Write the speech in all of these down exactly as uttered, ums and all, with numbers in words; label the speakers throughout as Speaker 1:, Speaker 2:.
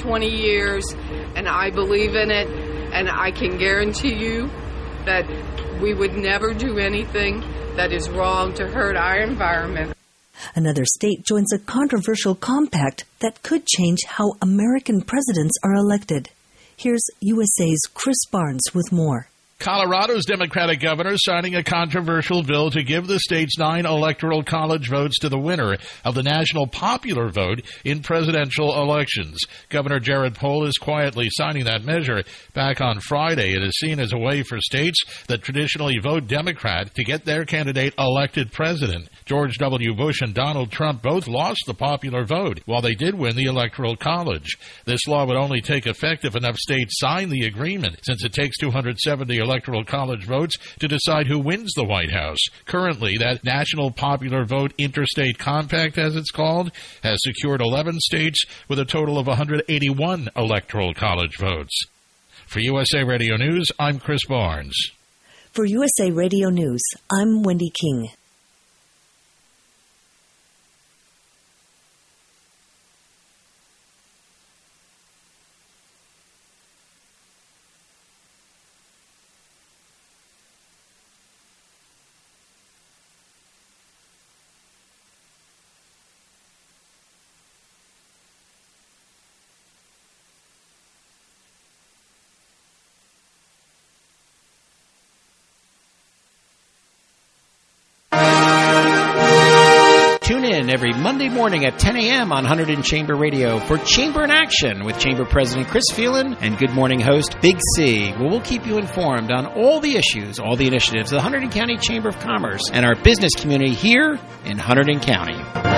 Speaker 1: twenty years, and I believe in it, and I can guarantee you that we would never do anything that is wrong to hurt our environment.
Speaker 2: Another state joins a controversial compact that could change how American presidents are elected. Here's U S A's Chris Barnes with more.
Speaker 3: Colorado's Democratic governor signing a controversial bill to give the state's nine electoral college votes to the winner of the national popular vote in presidential elections. Governor Jared Pohl is quietly signing that measure. Back on Friday, it is seen as a way for states that traditionally vote Democrat to get their candidate elected president. George W. Bush and Donald Trump both lost the popular vote, while they did win the electoral college. This law would only take effect if enough states sign the agreement, since it takes two hundred seventy electoral college votes to decide who wins the White House. Currently, that National Popular Vote Interstate Compact, as it's called, has secured eleven states with a total of one hundred eighty-one electoral college votes. For U S A Radio News, I'm Chris Barnes.
Speaker 2: For U S A Radio News, I'm Wendy King.
Speaker 4: Tune in every Monday morning at ten a.m. on one hundred in Chamber Radio for Chamber in Action with Chamber President Chris Phelan and Good Morning host Big C, where we'll keep you informed on all the issues, all the initiatives of the Hunterdon County Chamber of Commerce and our business community here in Hunterdon County.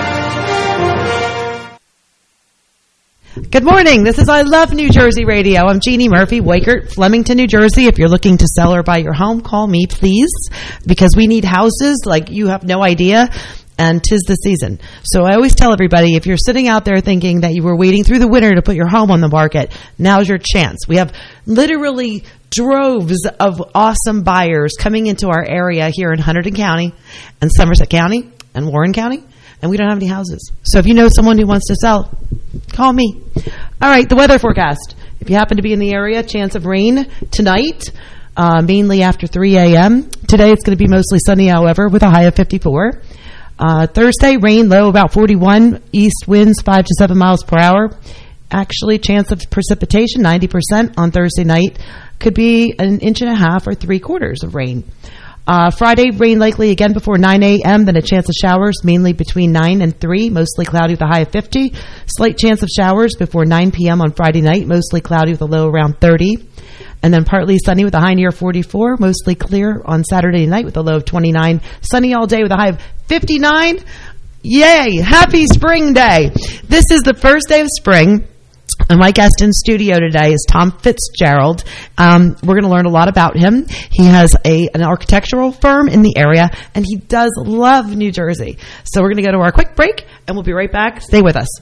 Speaker 5: Good morning. This is I Love New Jersey Radio. I'm Jeannie Murphy, Wakert, Flemington, New Jersey. If you're looking to sell or buy your home, call me, please, because we need houses like you have no idea. And 'tis the season. So I always tell everybody, if you're sitting out there thinking that you were waiting through the winter to put your home on the market, now's your chance. We have literally droves of awesome buyers coming into our area here in Hunterdon County and Somerset County and Warren County, and we don't have any houses. So if you know someone who wants to sell, call me. All right, the weather forecast. If you happen to be in the area, chance of rain tonight, uh, mainly after three a.m. Today it's going to be mostly sunny, however, with a high of fifty-four. Uh, Thursday, rain, low about forty-one, east winds five to seven miles per hour. Actually, chance of precipitation, ninety percent on Thursday night. Could be an inch and a half or three quarters of rain. Uh, Friday, rain likely again before nine a.m., then a chance of showers, mainly between nine and three, mostly cloudy with a high of fifty. Slight chance of showers before nine p.m. on Friday night, mostly cloudy with a low around thirty. And then partly sunny with a high near forty-four, mostly clear on Saturday night with a low of twenty-nine. Sunny all day with a high of fifty-nine. Yay! Happy Spring Day! This is the first day of spring. And my guest in studio today is Tom Fitzgerald. Um, we're going to learn a lot about him. He has a an architectural firm in the area, and he does love New Jersey. So we're going to go to our quick break, and we'll be right back. Stay with us.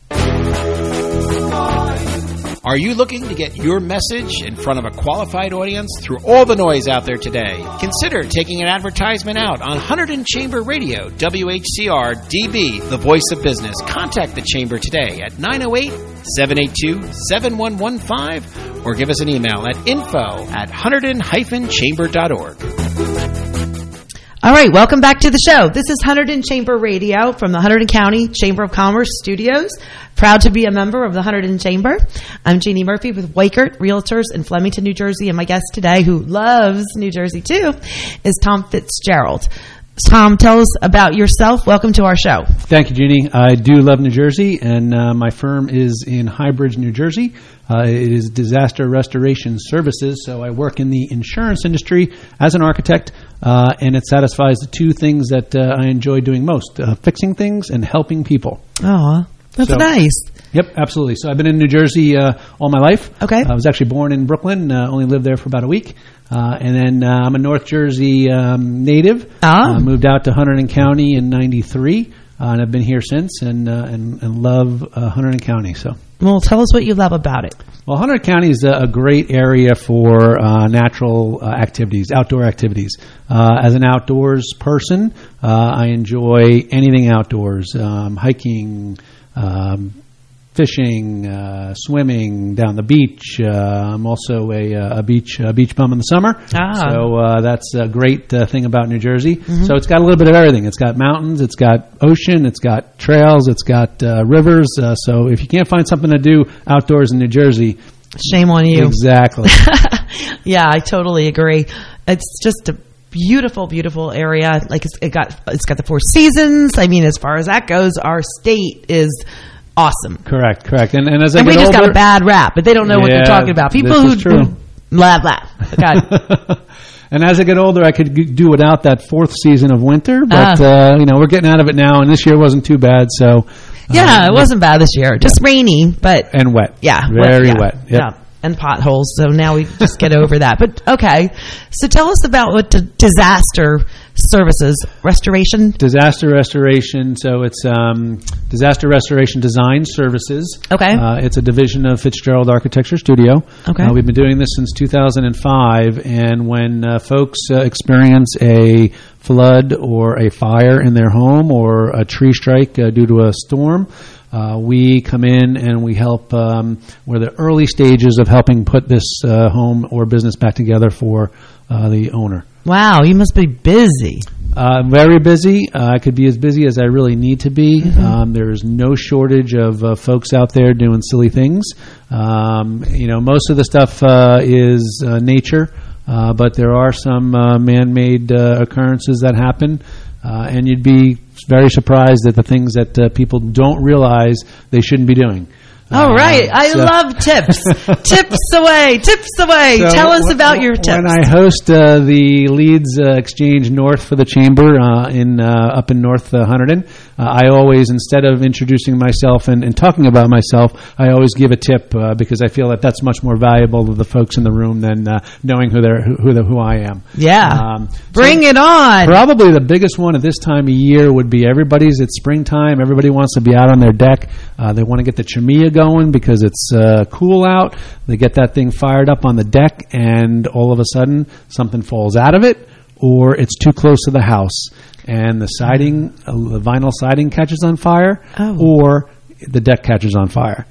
Speaker 4: Are you looking to get your message in front of a qualified audience through all the noise out there today? Consider taking an advertisement out on Hunterdon Chamber Radio, W H C R D B, the voice of business. Contact the Chamber today at nine oh eight, seven eight two, seven one one five or give us an email at info at hunterdon dash chamber dot org.
Speaker 5: All right, welcome back to the show. This is Hunterdon Chamber Radio from the Hunterdon County Chamber of Commerce Studios. Proud to be a member of the Hunterdon Chamber. I'm Jeannie Murphy with Wakert Realtors in Flemington, New Jersey, and my guest today, who loves New Jersey too, is Tom Fitzgerald. Tom, tell us about yourself. Welcome to our show.
Speaker 6: Thank you, Jeannie. I do love New Jersey, and uh, my firm is in Highbridge, New Jersey. Uh, it is disaster restoration services, so I work in the insurance industry as an architect, uh, and it satisfies the two things that uh, I enjoy doing most, uh, fixing things and helping people.
Speaker 5: Oh, that's
Speaker 6: so,
Speaker 5: nice.
Speaker 6: Yep, absolutely. So I've been in New Jersey uh, all my life.
Speaker 5: Okay.
Speaker 6: I was actually born in Brooklyn, uh, only lived there for about a week. Uh, and then uh, I'm a North Jersey um, native.
Speaker 5: Ah.
Speaker 6: Uh, moved out to Hunterdon County in ninety-three, uh, and I've been here since and uh, and, and love uh, Hunterdon County. So,
Speaker 5: well, tell us what you love about it.
Speaker 6: Well, Hunterdon County is a, a great area for uh, natural uh, activities, outdoor activities. Uh, as an outdoors person, uh, I enjoy anything outdoors, um, hiking, um, fishing, uh, swimming down the beach. Uh, I'm also a, a beach a beach bum in the summer.
Speaker 5: Ah.
Speaker 6: So uh, that's a great uh, thing about New Jersey. Mm-hmm. So it's got a little bit of everything. It's got mountains, it's got ocean, it's got trails, it's got uh, rivers. Uh, so if you can't find something to do outdoors in New Jersey,
Speaker 5: shame on you.
Speaker 6: Exactly.
Speaker 5: Yeah, I totally agree. It's just a beautiful, beautiful area. Like it's it got it's got the four seasons. I mean, as far as that goes, our state is awesome.
Speaker 6: Correct, correct. And, and as I
Speaker 5: and
Speaker 6: get
Speaker 5: we just
Speaker 6: older,
Speaker 5: got a bad rap, but they don't know
Speaker 6: yeah,
Speaker 5: what they're talking about. People
Speaker 6: this
Speaker 5: who,
Speaker 6: is true.
Speaker 5: who blah blah. God.
Speaker 6: And as I get older, I could g- do without that fourth season of winter. But uh, you know, we're getting out of it now, and this year wasn't too bad. So
Speaker 5: yeah,
Speaker 6: um,
Speaker 5: it wasn't bad this year. Just
Speaker 6: yeah.
Speaker 5: rainy, but
Speaker 6: and wet.
Speaker 5: Yeah,
Speaker 6: very
Speaker 5: yeah,
Speaker 6: wet. Yep.
Speaker 5: Yeah. And potholes, so now we just get over that. But okay, so tell us about what d- disaster services, restoration.
Speaker 6: Disaster restoration. So it's um, disaster restoration design services.
Speaker 5: Okay,
Speaker 6: uh, it's a division of Fitzgerald Architecture Studio.
Speaker 5: Okay,
Speaker 6: uh, we've been doing this since two thousand five, and when uh, folks uh, experience a flood or a fire in their home or a tree strike uh, due to a storm. Uh, we come in and we help. Um, we're the early stages of helping put this uh, home or business back together for uh, the owner.
Speaker 5: Wow, you must be busy.
Speaker 6: Uh, very busy. Uh, I could be as busy as I really need to be. Mm-hmm. Um, there's no shortage of uh, folks out there doing silly things. Um, you know, most of the stuff uh, is uh, nature, uh, but there are some uh, man-made uh, occurrences that happen. Uh, and you'd be very surprised at the things that uh, people don't realize they shouldn't be doing.
Speaker 5: All uh, right. I
Speaker 6: so.
Speaker 5: love tips. Tips away. Tips away.
Speaker 6: So
Speaker 5: Tell us
Speaker 6: w-
Speaker 5: about
Speaker 6: w-
Speaker 5: your tips.
Speaker 6: When I host uh, the Leads uh, Exchange North for the Chamber uh, in uh, up in North uh, Hunterdon, uh, I always, instead of introducing myself and, and talking about myself, I always give a tip uh, because I feel that that's much more valuable to the folks in the room than uh, knowing who they're who who, the, who I am.
Speaker 5: Yeah.
Speaker 6: Um,
Speaker 5: Bring
Speaker 6: so
Speaker 5: it on.
Speaker 6: Probably the biggest one at this time of year would be everybody's. It's springtime. Everybody wants to be out on their deck. Uh, they want to get the Chimia going because it's It's uh, cool out. They get that thing fired up on the deck, and all of a sudden, something falls out of it, or it's too close to the house, and the siding, uh, the vinyl siding catches on fire,
Speaker 5: oh.
Speaker 6: or the deck catches on fire.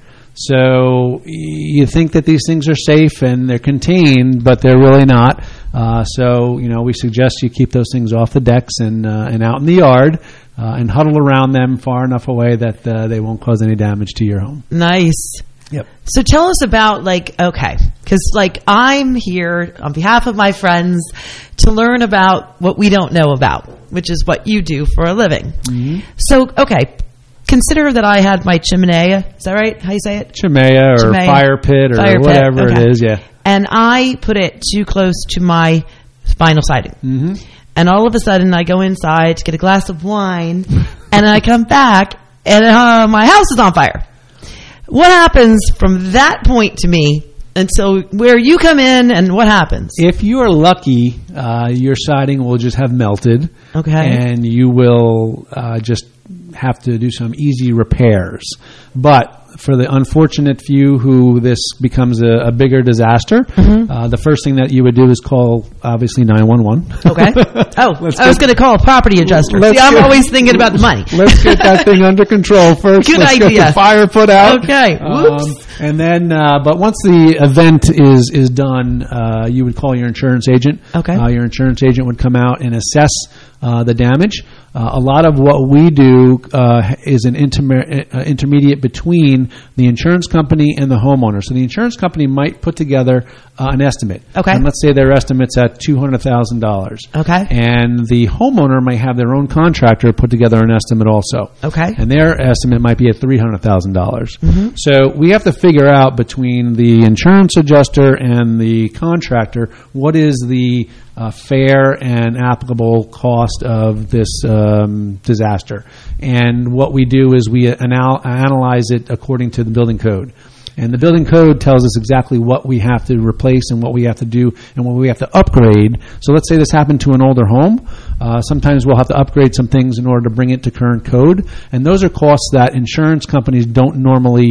Speaker 6: So you think that these things are safe and they're contained, but they're really not. Uh, so you know, we suggest you keep those things off the decks and uh, and out in the yard. Uh, and huddle around them far enough away that uh, they won't cause any damage to your home.
Speaker 5: Nice.
Speaker 6: Yep.
Speaker 5: So tell us about, like, okay, because, like, I'm here on behalf of my friends to learn about what we don't know about, which is what you do for a living. Mm-hmm. So, okay, consider that I had my chimenea. Is that right? How you say it?
Speaker 6: Chimenea or
Speaker 5: Chimenea.
Speaker 6: fire pit or
Speaker 5: fire
Speaker 6: whatever
Speaker 5: pit. Okay.
Speaker 6: it is, yeah.
Speaker 5: And I put it too close to my vinyl siding. Mm-hmm. And all of a sudden, I go inside to get a glass of wine, and I come back, and uh, my house is on fire. What happens from that point to me until where you come in, and what happens?
Speaker 6: If you are lucky, uh, your siding will just have melted.
Speaker 5: Okay.
Speaker 6: And you will uh, just have to do some easy repairs. But for the unfortunate few who this becomes a, a bigger disaster, mm-hmm. uh, the first thing that you would do is call, obviously, nine one one.
Speaker 5: Okay. Oh,
Speaker 6: let's
Speaker 5: I was going to call a property adjuster. See, I'm
Speaker 6: get,
Speaker 5: always thinking about the money.
Speaker 6: Let's get that thing under control first.
Speaker 5: Good
Speaker 6: let's
Speaker 5: idea.
Speaker 6: Get the fire put out.
Speaker 5: Okay. Whoops.
Speaker 6: Um, and then, uh, but once the event is is done, uh, you would call your insurance agent.
Speaker 5: Okay.
Speaker 6: Uh, your insurance agent would come out and assess uh, the damage. Uh, a lot of what we do uh, is an interme- uh, intermediate between the insurance company and the homeowner. So the insurance company might put together uh, an estimate.
Speaker 5: Okay.
Speaker 6: And let's say their estimate's at two hundred thousand dollars.
Speaker 5: Okay.
Speaker 6: And the homeowner might have their own contractor put together an estimate also.
Speaker 5: Okay.
Speaker 6: And their estimate might be at three hundred thousand dollars.
Speaker 5: Mm-hmm.
Speaker 6: So we have to figure out between the insurance adjuster and the contractor what is the uh, fair and applicable cost of this um, disaster. And what we do is we anal- analyze it according to the building code. And the building code tells us exactly what we have to replace and what we have to do and what we have to upgrade. So let's say this happened to an older home. Uh, sometimes we'll have to upgrade some things in order to bring it to current code. And those are costs that insurance companies don't normally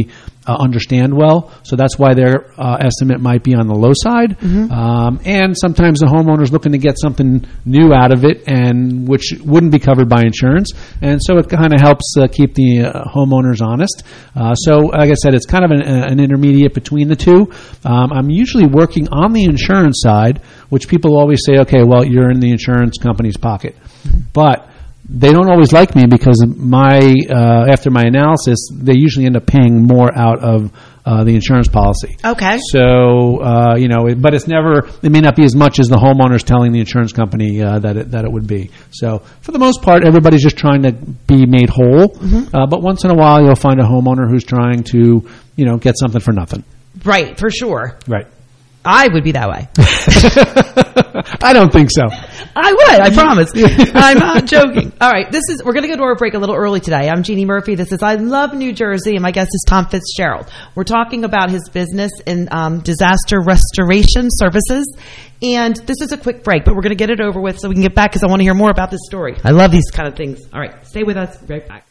Speaker 6: uh, understand well. So that's why their uh, estimate might be on the low side. Mm-hmm. Um, and sometimes the homeowner's looking to get something new out of it, and which wouldn't be covered by insurance. And so it kind of helps uh, keep the uh, homeowners honest. Uh, so, like I said, it's kind of an, an intermediate between the two. Um, I'm usually working on the insurance side, which people always say, okay, well, you're in the insurance company's pocket. But they don't always like me because my uh, after my analysis, they usually end up paying more out of uh, the insurance policy.
Speaker 5: Okay.
Speaker 6: So, uh, you know, it, but it's never, it may not be as much as the homeowner's telling the insurance company uh, that it, that it would be. So, for the most part, everybody's just trying to be made whole. Mm-hmm. Uh, but once in a while, you'll find a homeowner who's trying to, you know, get something for nothing.
Speaker 5: Right, for sure.
Speaker 6: Right.
Speaker 5: I would be that way.
Speaker 6: I don't think so.
Speaker 5: I would, I promise. I'm not joking. All right, this is, we're going to go to our break a little early today. I'm Jeannie Murphy. This is I Love New Jersey, and my guest is Tom Fitzgerald. We're talking about his business in um, disaster restoration services. And this is a quick break, but we're going to get it over with so we can get back because I want to hear more about this story. I love these kind of things. All right, stay with us. Right back.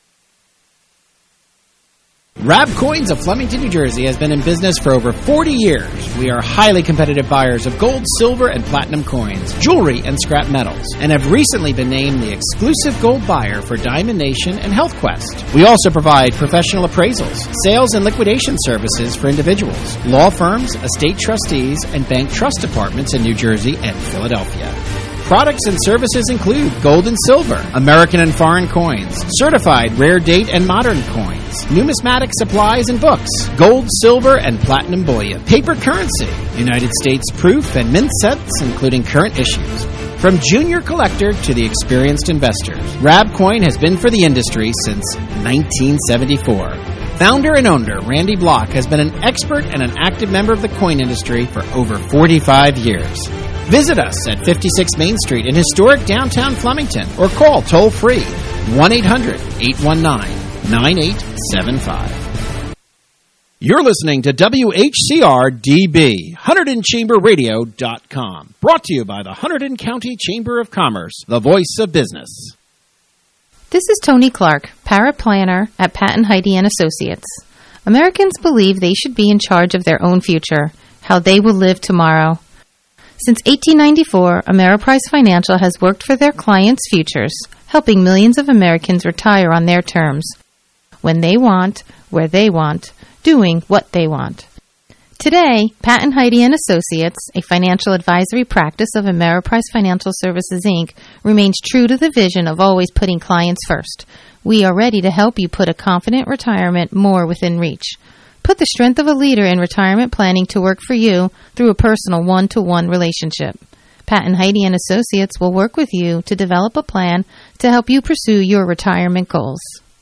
Speaker 4: Rab Coins of Flemington, New Jersey has been in business for over forty years. We are highly competitive buyers of gold, silver, and platinum coins, jewelry, and scrap metals, and have recently been named the exclusive gold buyer for Diamond Nation and Health Quest. We also provide professional appraisals, sales and liquidation services for individuals, law firms, estate trustees, and bank trust departments in New Jersey and Philadelphia. Products and services include gold and silver, American and foreign coins, certified rare date and modern coins, numismatic supplies and books, gold, silver, and platinum bullion, paper currency, United States proof and mint sets, including current issues. From junior collector to the experienced investor, Rab Coin has been for the industry since nineteen seventy-four. Founder and owner Randy Block has been an expert and an active member of the coin industry for over forty-five years. Visit us at fifty-six Main Street in historic downtown Flemington or call toll-free one eight hundred eight one nine nine eight seven five. You're listening to W H C R D B, Hunterdon Chamber Radio dot com. Brought to you by the Hunterdon County Chamber of Commerce, the voice of business.
Speaker 7: This is Tony Clark, paraplanner at Pat and Heidi and Associates. Americans believe they should be in charge of their own future, how they will live tomorrow. Since eighteen ninety-four, Ameriprise Financial has worked for their clients' futures, helping millions of Americans retire on their terms, when they want, where they want, doing what they want. Today, Pat and Heidi and Associates, a financial advisory practice of Ameriprise Financial Services, Incorporated, remains true to the vision of always putting clients first. We are ready to help you put a confident retirement more within reach. Put the strength of a leader in retirement planning to work for you through a personal one-to-one relationship. Pat and Heidi and Associates will work with you to develop a plan to help you pursue your retirement goals.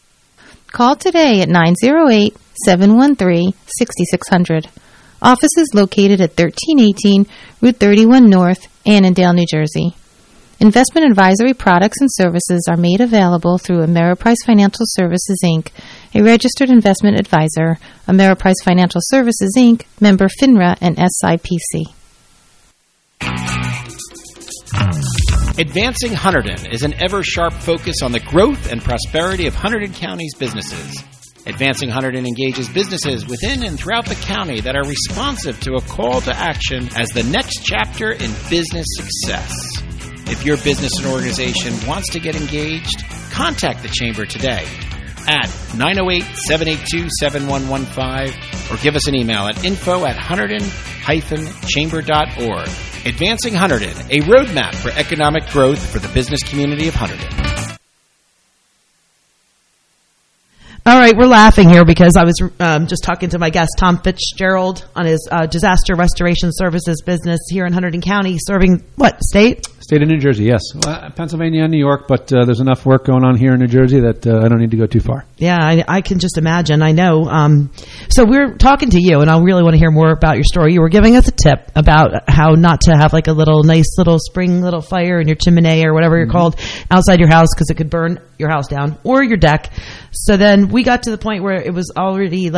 Speaker 7: Call today at nine zero eight, seven one three, six six zero zero. Office is located at thirteen eighteen Route thirty-one North, Annandale, New Jersey. Investment advisory products and services are made available through Ameriprise Financial Services, Incorporated, a registered investment advisor, Ameriprise Financial Services, Incorporated, member FINRA and S I P C.
Speaker 4: Advancing Hunterdon is an ever-sharp focus on the growth and prosperity of Hunterdon County's businesses. Advancing Hunterdon engages businesses within and throughout the county that are responsive to a call to action as the next chapter in business success. If your business and organization wants to get engaged, contact the Chamber today at nine oh eight, seven eight two, seven one one five or give us an email at info at hunterdon dash chamber dot org. Advancing Hunterdon, a roadmap for economic growth for the business community of Hunterdon.
Speaker 5: All right, we're laughing here because I was um, just talking to my guest, Tom Fitzgerald, on his uh, disaster restoration services business here in Hunterdon County, serving what, state?
Speaker 6: State of New Jersey, yes. Well, Pennsylvania and New York, but uh, there's enough work going on here in New Jersey that uh, I don't need to go too far.
Speaker 5: Yeah, I, I can just imagine. I know. Um, so we're talking to you, and I really want to hear more about your story. You were giving us a tip about how not to have like a little nice little spring little fire in your chimney or whatever you're mm-hmm. called outside your house because it could burn your house down or your deck. So then we got to the point where it was already like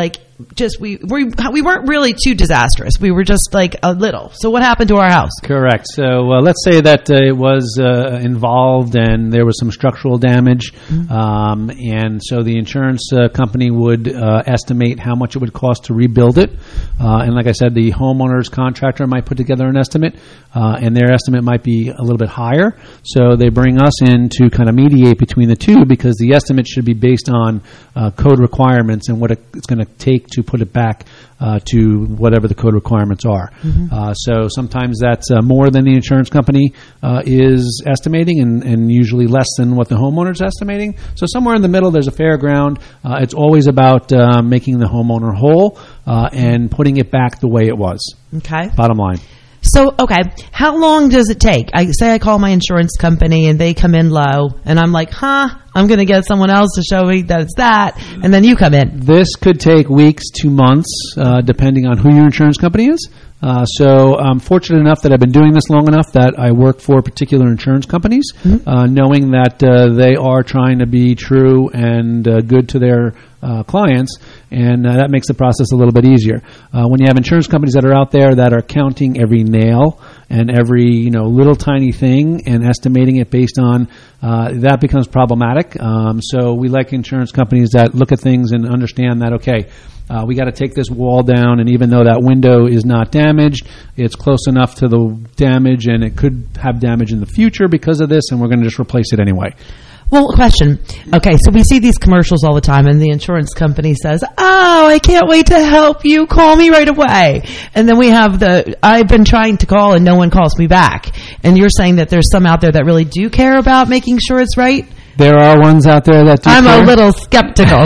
Speaker 5: just we we we weren't really too disastrous. We were just like a little. So what happened to our house?
Speaker 6: Correct. So uh, let's say that uh, it was uh, involved and there was some structural damage, mm-hmm. um, and so the insurance uh, company would uh, estimate how much it would cost to rebuild it. Uh, and like I said, the homeowner's contractor might put together an estimate, uh, and their estimate might be a little bit higher. So they bring us in to kind of mediate between the two, because the estimate should be based on uh, code requirements and what it's going to take to put it back uh, to whatever the code requirements are. Mm-hmm. Uh, so sometimes that's uh, more than the insurance company uh, is estimating, and, and usually less than what the homeowner's estimating. So somewhere in the middle, there's a fair ground. Uh, it's always about uh, making the homeowner whole uh, and putting it back the way it was.
Speaker 5: Okay.
Speaker 6: Bottom line.
Speaker 5: So, okay, how long does it take? I say I call my insurance company and they come in low, and I'm like, huh, I'm going to get someone else to show me that it's that, and then you come in.
Speaker 6: This could take weeks to months, uh, depending on who your insurance company is. Uh, so I'm fortunate enough that I've been doing this long enough that I work for particular insurance companies, mm-hmm. uh, knowing that uh, they are trying to be true and uh, good to their uh, clients, and uh, that makes the process a little bit easier. Uh, when you have insurance companies that are out there that are counting every nail and every you know little tiny thing and estimating it based on uh, that becomes problematic. Um, so we like insurance companies that look at things and understand that, okay, Uh, we got to take this wall down, and even though that window is not damaged, it's close enough to the damage, and it could have damage in the future because of this, and we're going to just replace it anyway.
Speaker 5: Well, question. Okay, so we see these commercials all the time, and the insurance company says, oh, I can't wait to help you. Call me right away. And then we have the, I've been trying to call, and no one calls me back. And you're saying that there's some out there that really do care about making sure it's right?
Speaker 6: There are ones out there that do
Speaker 5: I'm
Speaker 6: care.
Speaker 5: a little skeptical.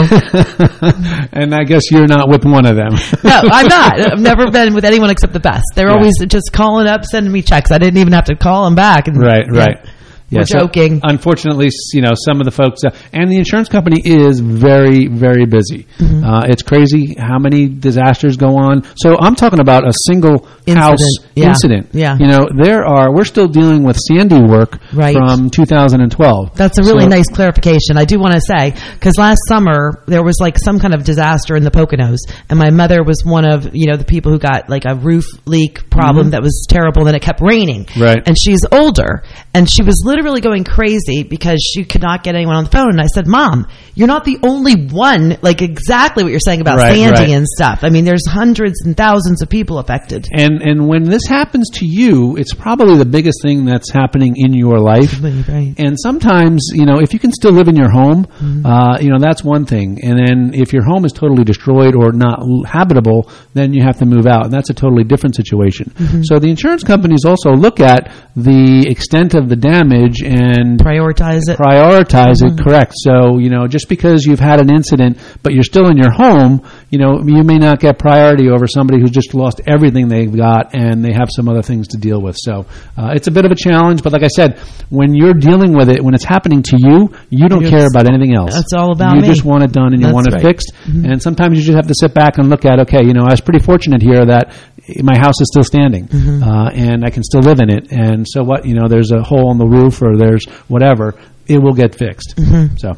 Speaker 6: And I guess you're not with one of them.
Speaker 5: No, I'm not. I've never been with anyone except the best. They're yeah. always just calling up, sending me checks. I didn't even have to call them back. And,
Speaker 6: right,
Speaker 5: yeah.
Speaker 6: right. Yeah,
Speaker 5: We're
Speaker 6: so
Speaker 5: joking.
Speaker 6: Unfortunately, you know, some of the folks, uh, and the insurance company is very, very busy. Mm-hmm. Uh, it's crazy how many disasters go on. So I'm talking about a single incident. house
Speaker 5: yeah.
Speaker 6: incident.
Speaker 5: Yeah.
Speaker 6: You know, there are, we're still dealing with Sandy work
Speaker 5: right.
Speaker 6: from two thousand twelve.
Speaker 5: That's a really
Speaker 6: so,
Speaker 5: nice clarification. I do want to say, because last summer there was like some kind of disaster in the Poconos, and my mother was one of, you know, the people who got like a roof leak problem mm-hmm. that was terrible, and then it kept raining.
Speaker 6: Right.
Speaker 5: And she's older, and she was literally literally going crazy because she could not get anyone on the phone. And I said, Mom, you're not the only one, like exactly what you're saying about
Speaker 6: right,
Speaker 5: Sandy
Speaker 6: right.
Speaker 5: and stuff. I mean, there's hundreds and thousands of people affected.
Speaker 6: And and when this happens to you, it's probably the biggest thing that's happening in your life.
Speaker 5: Right.
Speaker 6: And sometimes, you know, if you can still live in your home, mm-hmm. uh, you know, that's one thing. And then if your home is totally destroyed or not habitable, then you have to move out. And that's a totally different situation. Mm-hmm. So the insurance companies also look at the extent of the damage and
Speaker 5: prioritize it.
Speaker 6: Prioritize
Speaker 5: mm-hmm.
Speaker 6: it, correct. So, you know, just because you've had an incident, but you're still in your home, you know, you may not get priority over somebody who's just lost everything they've got and they have some other things to deal with. So uh, it's a bit of a challenge, but like I said, when you're dealing with it, when it's happening to you, you don't care about anything else.
Speaker 5: That's all about
Speaker 6: you
Speaker 5: me.
Speaker 6: You just want it done and you
Speaker 5: That's
Speaker 6: want it
Speaker 5: right.
Speaker 6: fixed.
Speaker 5: Mm-hmm.
Speaker 6: And sometimes you just have to sit back and look at, okay, you know, I was pretty fortunate here that my house is still standing, mm-hmm. uh, and I can still live in it. And so what, you know, there's a hole in the roof or there's whatever, it will get fixed.
Speaker 5: Mm-hmm.
Speaker 6: So,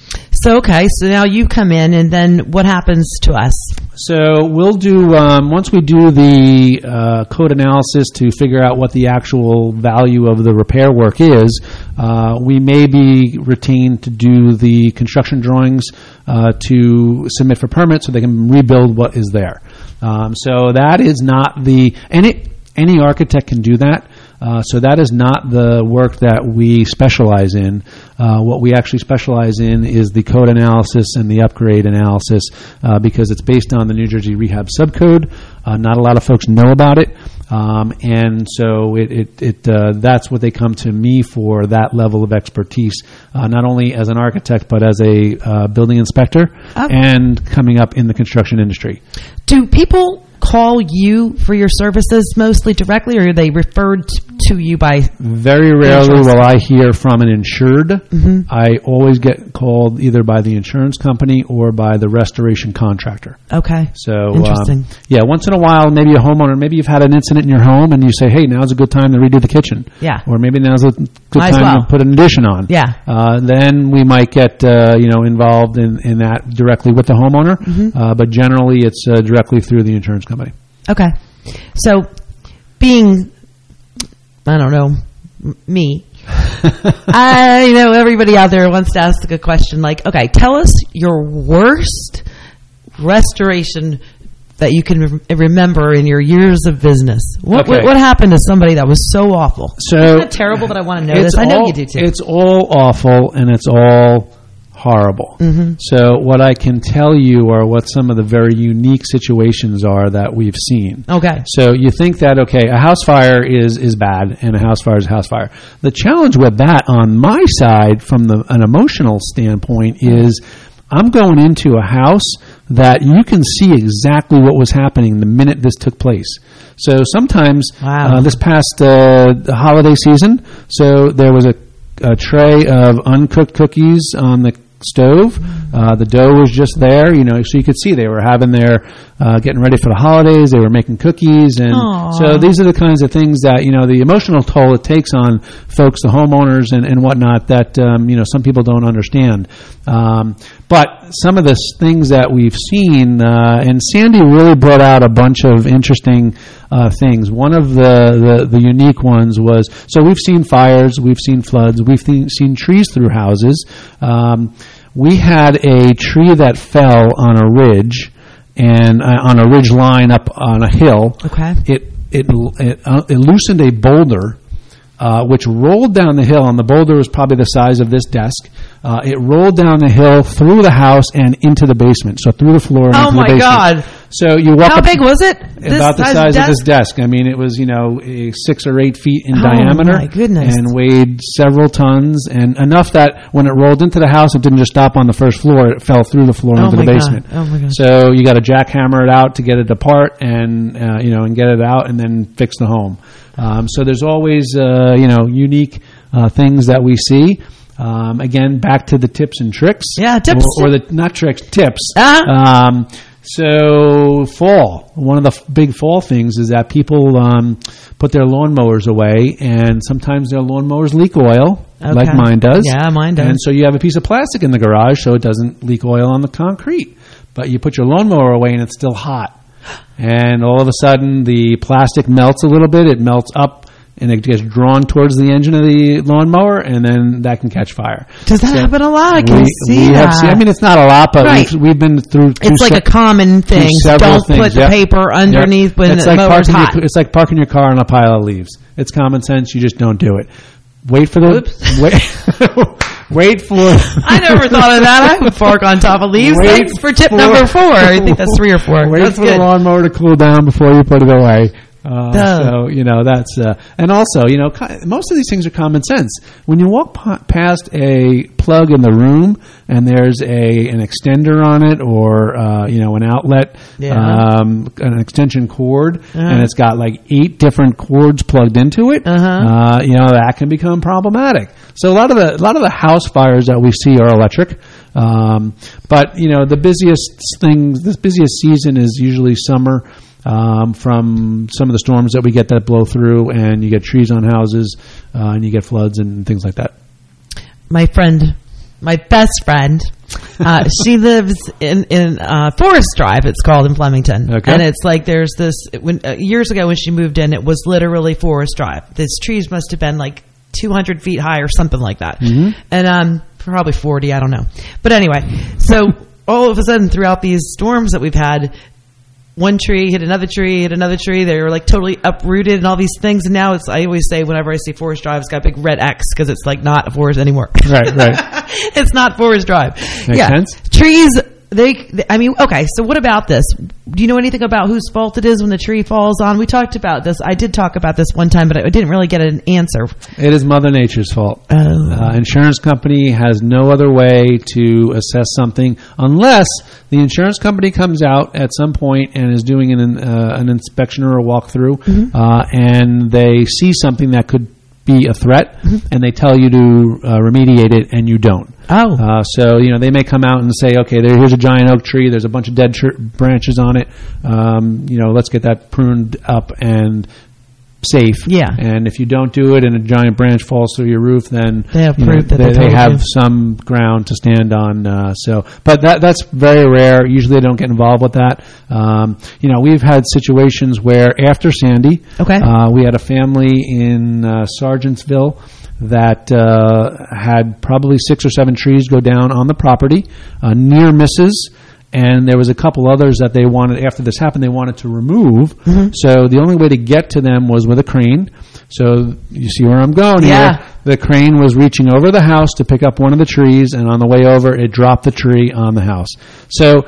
Speaker 5: so okay, so now you come in, and then what happens to us?
Speaker 6: So we'll do, um, once we do the uh, code analysis to figure out what the actual value of the repair work is, uh, we may be retained to do the construction drawings uh, to submit for permit so they can rebuild what is there. Um, so that is not the, and it, any architect can do that. Uh, so that is not the work that we specialize in. Uh, what we actually specialize in is the code analysis and the upgrade analysis uh, because it's based on the New Jersey Rehab Subcode. Uh, not a lot of folks know about it. Um, and so it, it, it uh, that's what they come to me for, that level of expertise, uh, not only as an architect but as a uh, building inspector okay. and coming up in the construction industry.
Speaker 5: Do people call you for your services mostly directly, or are they referred to to you by
Speaker 6: Very rarely will I hear from an insured. Mm-hmm. I always get called either by the insurance company or by the restoration contractor.
Speaker 5: Okay.
Speaker 6: So,
Speaker 5: interesting.
Speaker 6: Um, yeah, once in a while, maybe a homeowner, maybe you've had an incident in your home and you say, hey, now's a good time to redo the kitchen.
Speaker 5: Yeah.
Speaker 6: Or maybe now's a good
Speaker 5: Might as
Speaker 6: time
Speaker 5: well.
Speaker 6: to put an addition on.
Speaker 5: Yeah.
Speaker 6: Uh, then we might get, uh, you know, involved in, in that directly with the homeowner. Mm-hmm. Uh, but generally it's uh, directly through the insurance company.
Speaker 5: Okay. So, being, I don't know, m- me, I know everybody out there wants to ask a question like, okay, tell us your worst restoration that you can re- remember in your years of business. What,
Speaker 6: Okay.
Speaker 5: what what happened to somebody that was so awful?
Speaker 6: So
Speaker 5: Isn't it terrible that I want to know
Speaker 6: it's
Speaker 5: this? I know
Speaker 6: all-
Speaker 5: you do too.
Speaker 6: It's all awful and it's all horrible. Mm-hmm. So what I can tell you are what some of the very unique situations are that we've seen.
Speaker 5: Okay.
Speaker 6: So you think that, okay, a house fire is, is bad and a house fire is a house fire. The challenge with that on my side from the, an emotional standpoint is I'm going into a house that you can see exactly what was happening the minute this took place. So sometimes
Speaker 5: Wow.
Speaker 6: uh, this past uh, the holiday season, so there was a, a tray of uncooked cookies on the stove. Uh, the dough was just there, you know, so you could see they were having their, uh, getting ready for the holidays. They were making cookies. And
Speaker 5: Aww.
Speaker 6: so these are the kinds of things that, you know, the emotional toll it takes on folks, the homeowners and, and whatnot that, um, you know, some people don't understand. Um, but some of the s- things that we've seen, uh, and Sandy really brought out a bunch of interesting uh, things. One of the, the, the unique ones was, so we've seen fires, we've seen floods, we've th- seen trees through houses. Um, we had a tree that fell on a ridge, and uh, on a ridge line up on a hill.
Speaker 5: Okay.
Speaker 6: It it it, uh, it loosened a boulder, uh, which rolled down the hill, and the boulder was probably the size of this desk. Uh, it rolled down the hill through the house and into the basement, so through the floor and
Speaker 5: Oh
Speaker 6: into
Speaker 5: my
Speaker 6: the basement.
Speaker 5: God.
Speaker 6: So you walk
Speaker 5: How
Speaker 6: up
Speaker 5: big was it? This
Speaker 6: about the size
Speaker 5: desk?
Speaker 6: of this desk. I mean, it was, you know, eh, six or eight feet in
Speaker 5: Oh,
Speaker 6: diameter.
Speaker 5: my goodness.
Speaker 6: And weighed several tons, and enough that when it rolled into the house, it didn't just stop on the first floor. It fell through the floor
Speaker 5: Oh,
Speaker 6: into
Speaker 5: my
Speaker 6: the
Speaker 5: God.
Speaker 6: basement.
Speaker 5: Oh, my God.
Speaker 6: So you got to jackhammer it out to get it apart, and uh, you know, and get it out, and then fix the home. Um, so there's always, uh, you know, unique uh, things that we see. Um, again, back to the tips and tricks.
Speaker 5: Yeah, tips.
Speaker 6: Or, or the not tricks, tips.
Speaker 5: Uh-huh.
Speaker 6: Um, so fall, one of the f- big fall things is that people um, put their lawnmowers away, and sometimes their lawnmowers leak oil,
Speaker 5: Okay.
Speaker 6: like mine does.
Speaker 5: Yeah, mine does.
Speaker 6: And so you have a piece of plastic in the garage so it doesn't leak oil on the concrete. But you put your lawnmower away and it's still hot. And all of a sudden the plastic melts a little bit, it melts up, and it gets drawn towards the engine of the lawnmower, and then that can catch fire.
Speaker 5: Does that
Speaker 6: So
Speaker 5: happen a lot? I can
Speaker 6: we,
Speaker 5: see
Speaker 6: we
Speaker 5: that.
Speaker 6: have seen, I mean, it's not a lot, but
Speaker 5: Right.
Speaker 6: we've, we've been through.
Speaker 5: It's like a common thing.
Speaker 6: several
Speaker 5: Don't
Speaker 6: things,
Speaker 5: put the
Speaker 6: yep.
Speaker 5: paper underneath
Speaker 6: Yep.
Speaker 5: when
Speaker 6: it's
Speaker 5: the
Speaker 6: like
Speaker 5: mower's
Speaker 6: parking
Speaker 5: hot.
Speaker 6: Your, it's like parking your car on a pile of leaves. It's common sense. You just don't do it. Wait for the
Speaker 5: Oops.
Speaker 6: wait. Wait for.
Speaker 5: I never thought of that. I would park on top of leaves.
Speaker 6: Wait
Speaker 5: Thanks for tip
Speaker 6: for-
Speaker 5: number four. I think that's three or four.
Speaker 6: Wait
Speaker 5: That's
Speaker 6: for
Speaker 5: good.
Speaker 6: the lawnmower to cool down before you put it away. Uh,
Speaker 5: Duh.
Speaker 6: so, you know, that's, uh, and also, you know, co- most of these things are common sense. When you walk pa- past a plug in the room and there's a, an extender on it or, uh, you know, an outlet,
Speaker 5: Yeah.
Speaker 6: um, an extension cord,
Speaker 5: Uh-huh.
Speaker 6: and it's got like eight different cords plugged into it,
Speaker 5: Uh-huh.
Speaker 6: uh, you know, that can become problematic. So a lot of the, a lot of the house fires that we see are electric. Um, but, you know, the busiest things, the busiest season is usually summer. Um, from some of the storms that we get that blow through, and you get trees on houses, uh, and you get floods and things like that.
Speaker 5: My friend, my best friend, uh, she lives in in uh, Forest Drive. It's called in Flemington,
Speaker 6: Okay.
Speaker 5: and it's like there's this. When uh, years ago when she moved in, it was literally Forest Drive. These trees must have been like two hundred feet high or something like that,
Speaker 6: Mm-hmm.
Speaker 5: and um, probably forty. I don't know, but anyway, so all of a sudden throughout these storms that we've had. One tree hit another tree, hit another tree. They were like totally uprooted and all these things. And now it's, I always say whenever I see Forest Drive, it's got a big red X because it's like not a forest anymore.
Speaker 6: Right, right.
Speaker 5: It's not Forest Drive.
Speaker 6: Makes
Speaker 5: yeah.
Speaker 6: sense.
Speaker 5: Trees They, they, I mean, okay, so what about this? Do you know anything about whose fault it is when the tree falls on? We talked about this. I did talk about this one time, but I didn't really get an answer.
Speaker 6: It is Mother Nature's fault.
Speaker 5: Oh.
Speaker 6: Uh, insurance company has no other way to assess something unless the insurance company comes out at some point and is doing an, uh, an inspection or a walkthrough, mm-hmm. uh, and they see something that could be a threat, mm-hmm. and they tell you to uh, remediate it, and you don't.
Speaker 5: Oh.
Speaker 6: Uh, so, you know, they may come out and say, okay, there, here's a giant oak tree, there's a bunch of dead tr- branches on it, um, you know, let's get that pruned up and safe.
Speaker 5: Yeah.
Speaker 6: And if you don't do it and a giant branch falls through your roof, then
Speaker 5: they have
Speaker 6: you know,
Speaker 5: proof that
Speaker 6: they,
Speaker 5: they,
Speaker 6: they have
Speaker 5: you.
Speaker 6: some ground to stand on. Uh, so, but that that's very rare. Usually they don't get involved with that. Um, you know, we've had situations where after Sandy,
Speaker 5: okay.
Speaker 6: uh, we had a family in uh, Sargentsville that uh, had probably six or seven trees go down on the property, uh, near misses. And there was a couple others that they wanted, after this happened, they wanted to remove. Mm-hmm. So the only way to get to them was with a crane. So you see where I'm going
Speaker 5: yeah.
Speaker 6: here. The crane was reaching over the house to pick up one of the trees, and on the way over, it dropped the tree on the house. So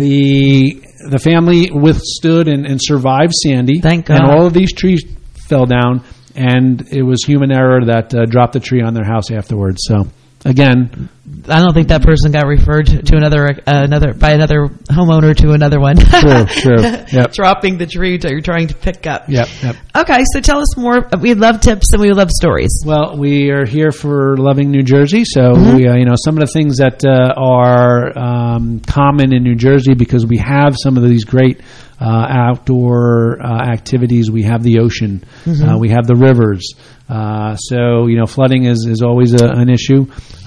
Speaker 6: the the family withstood and, and survived Sandy.
Speaker 5: Thank God.
Speaker 6: And all of these trees fell down, and it was human error that uh, dropped the tree on their house afterwards. So again,
Speaker 5: I don't think that person got referred to, to another uh, another by another homeowner to another one.
Speaker 6: True, true. Yep.
Speaker 5: Dropping the tree that you're trying to pick up.
Speaker 6: Yep, yep.
Speaker 5: Okay, so tell us more. We love tips and we love stories.
Speaker 6: Well, we are here for Loving New Jersey, so
Speaker 5: mm-hmm.
Speaker 6: we, uh, you know, some of the things that uh, are um, common in New Jersey, because we have some of these great uh, outdoor uh, activities. We have the ocean, mm-hmm. uh, we have the rivers. Uh, so, you know, flooding is, is always a, an issue.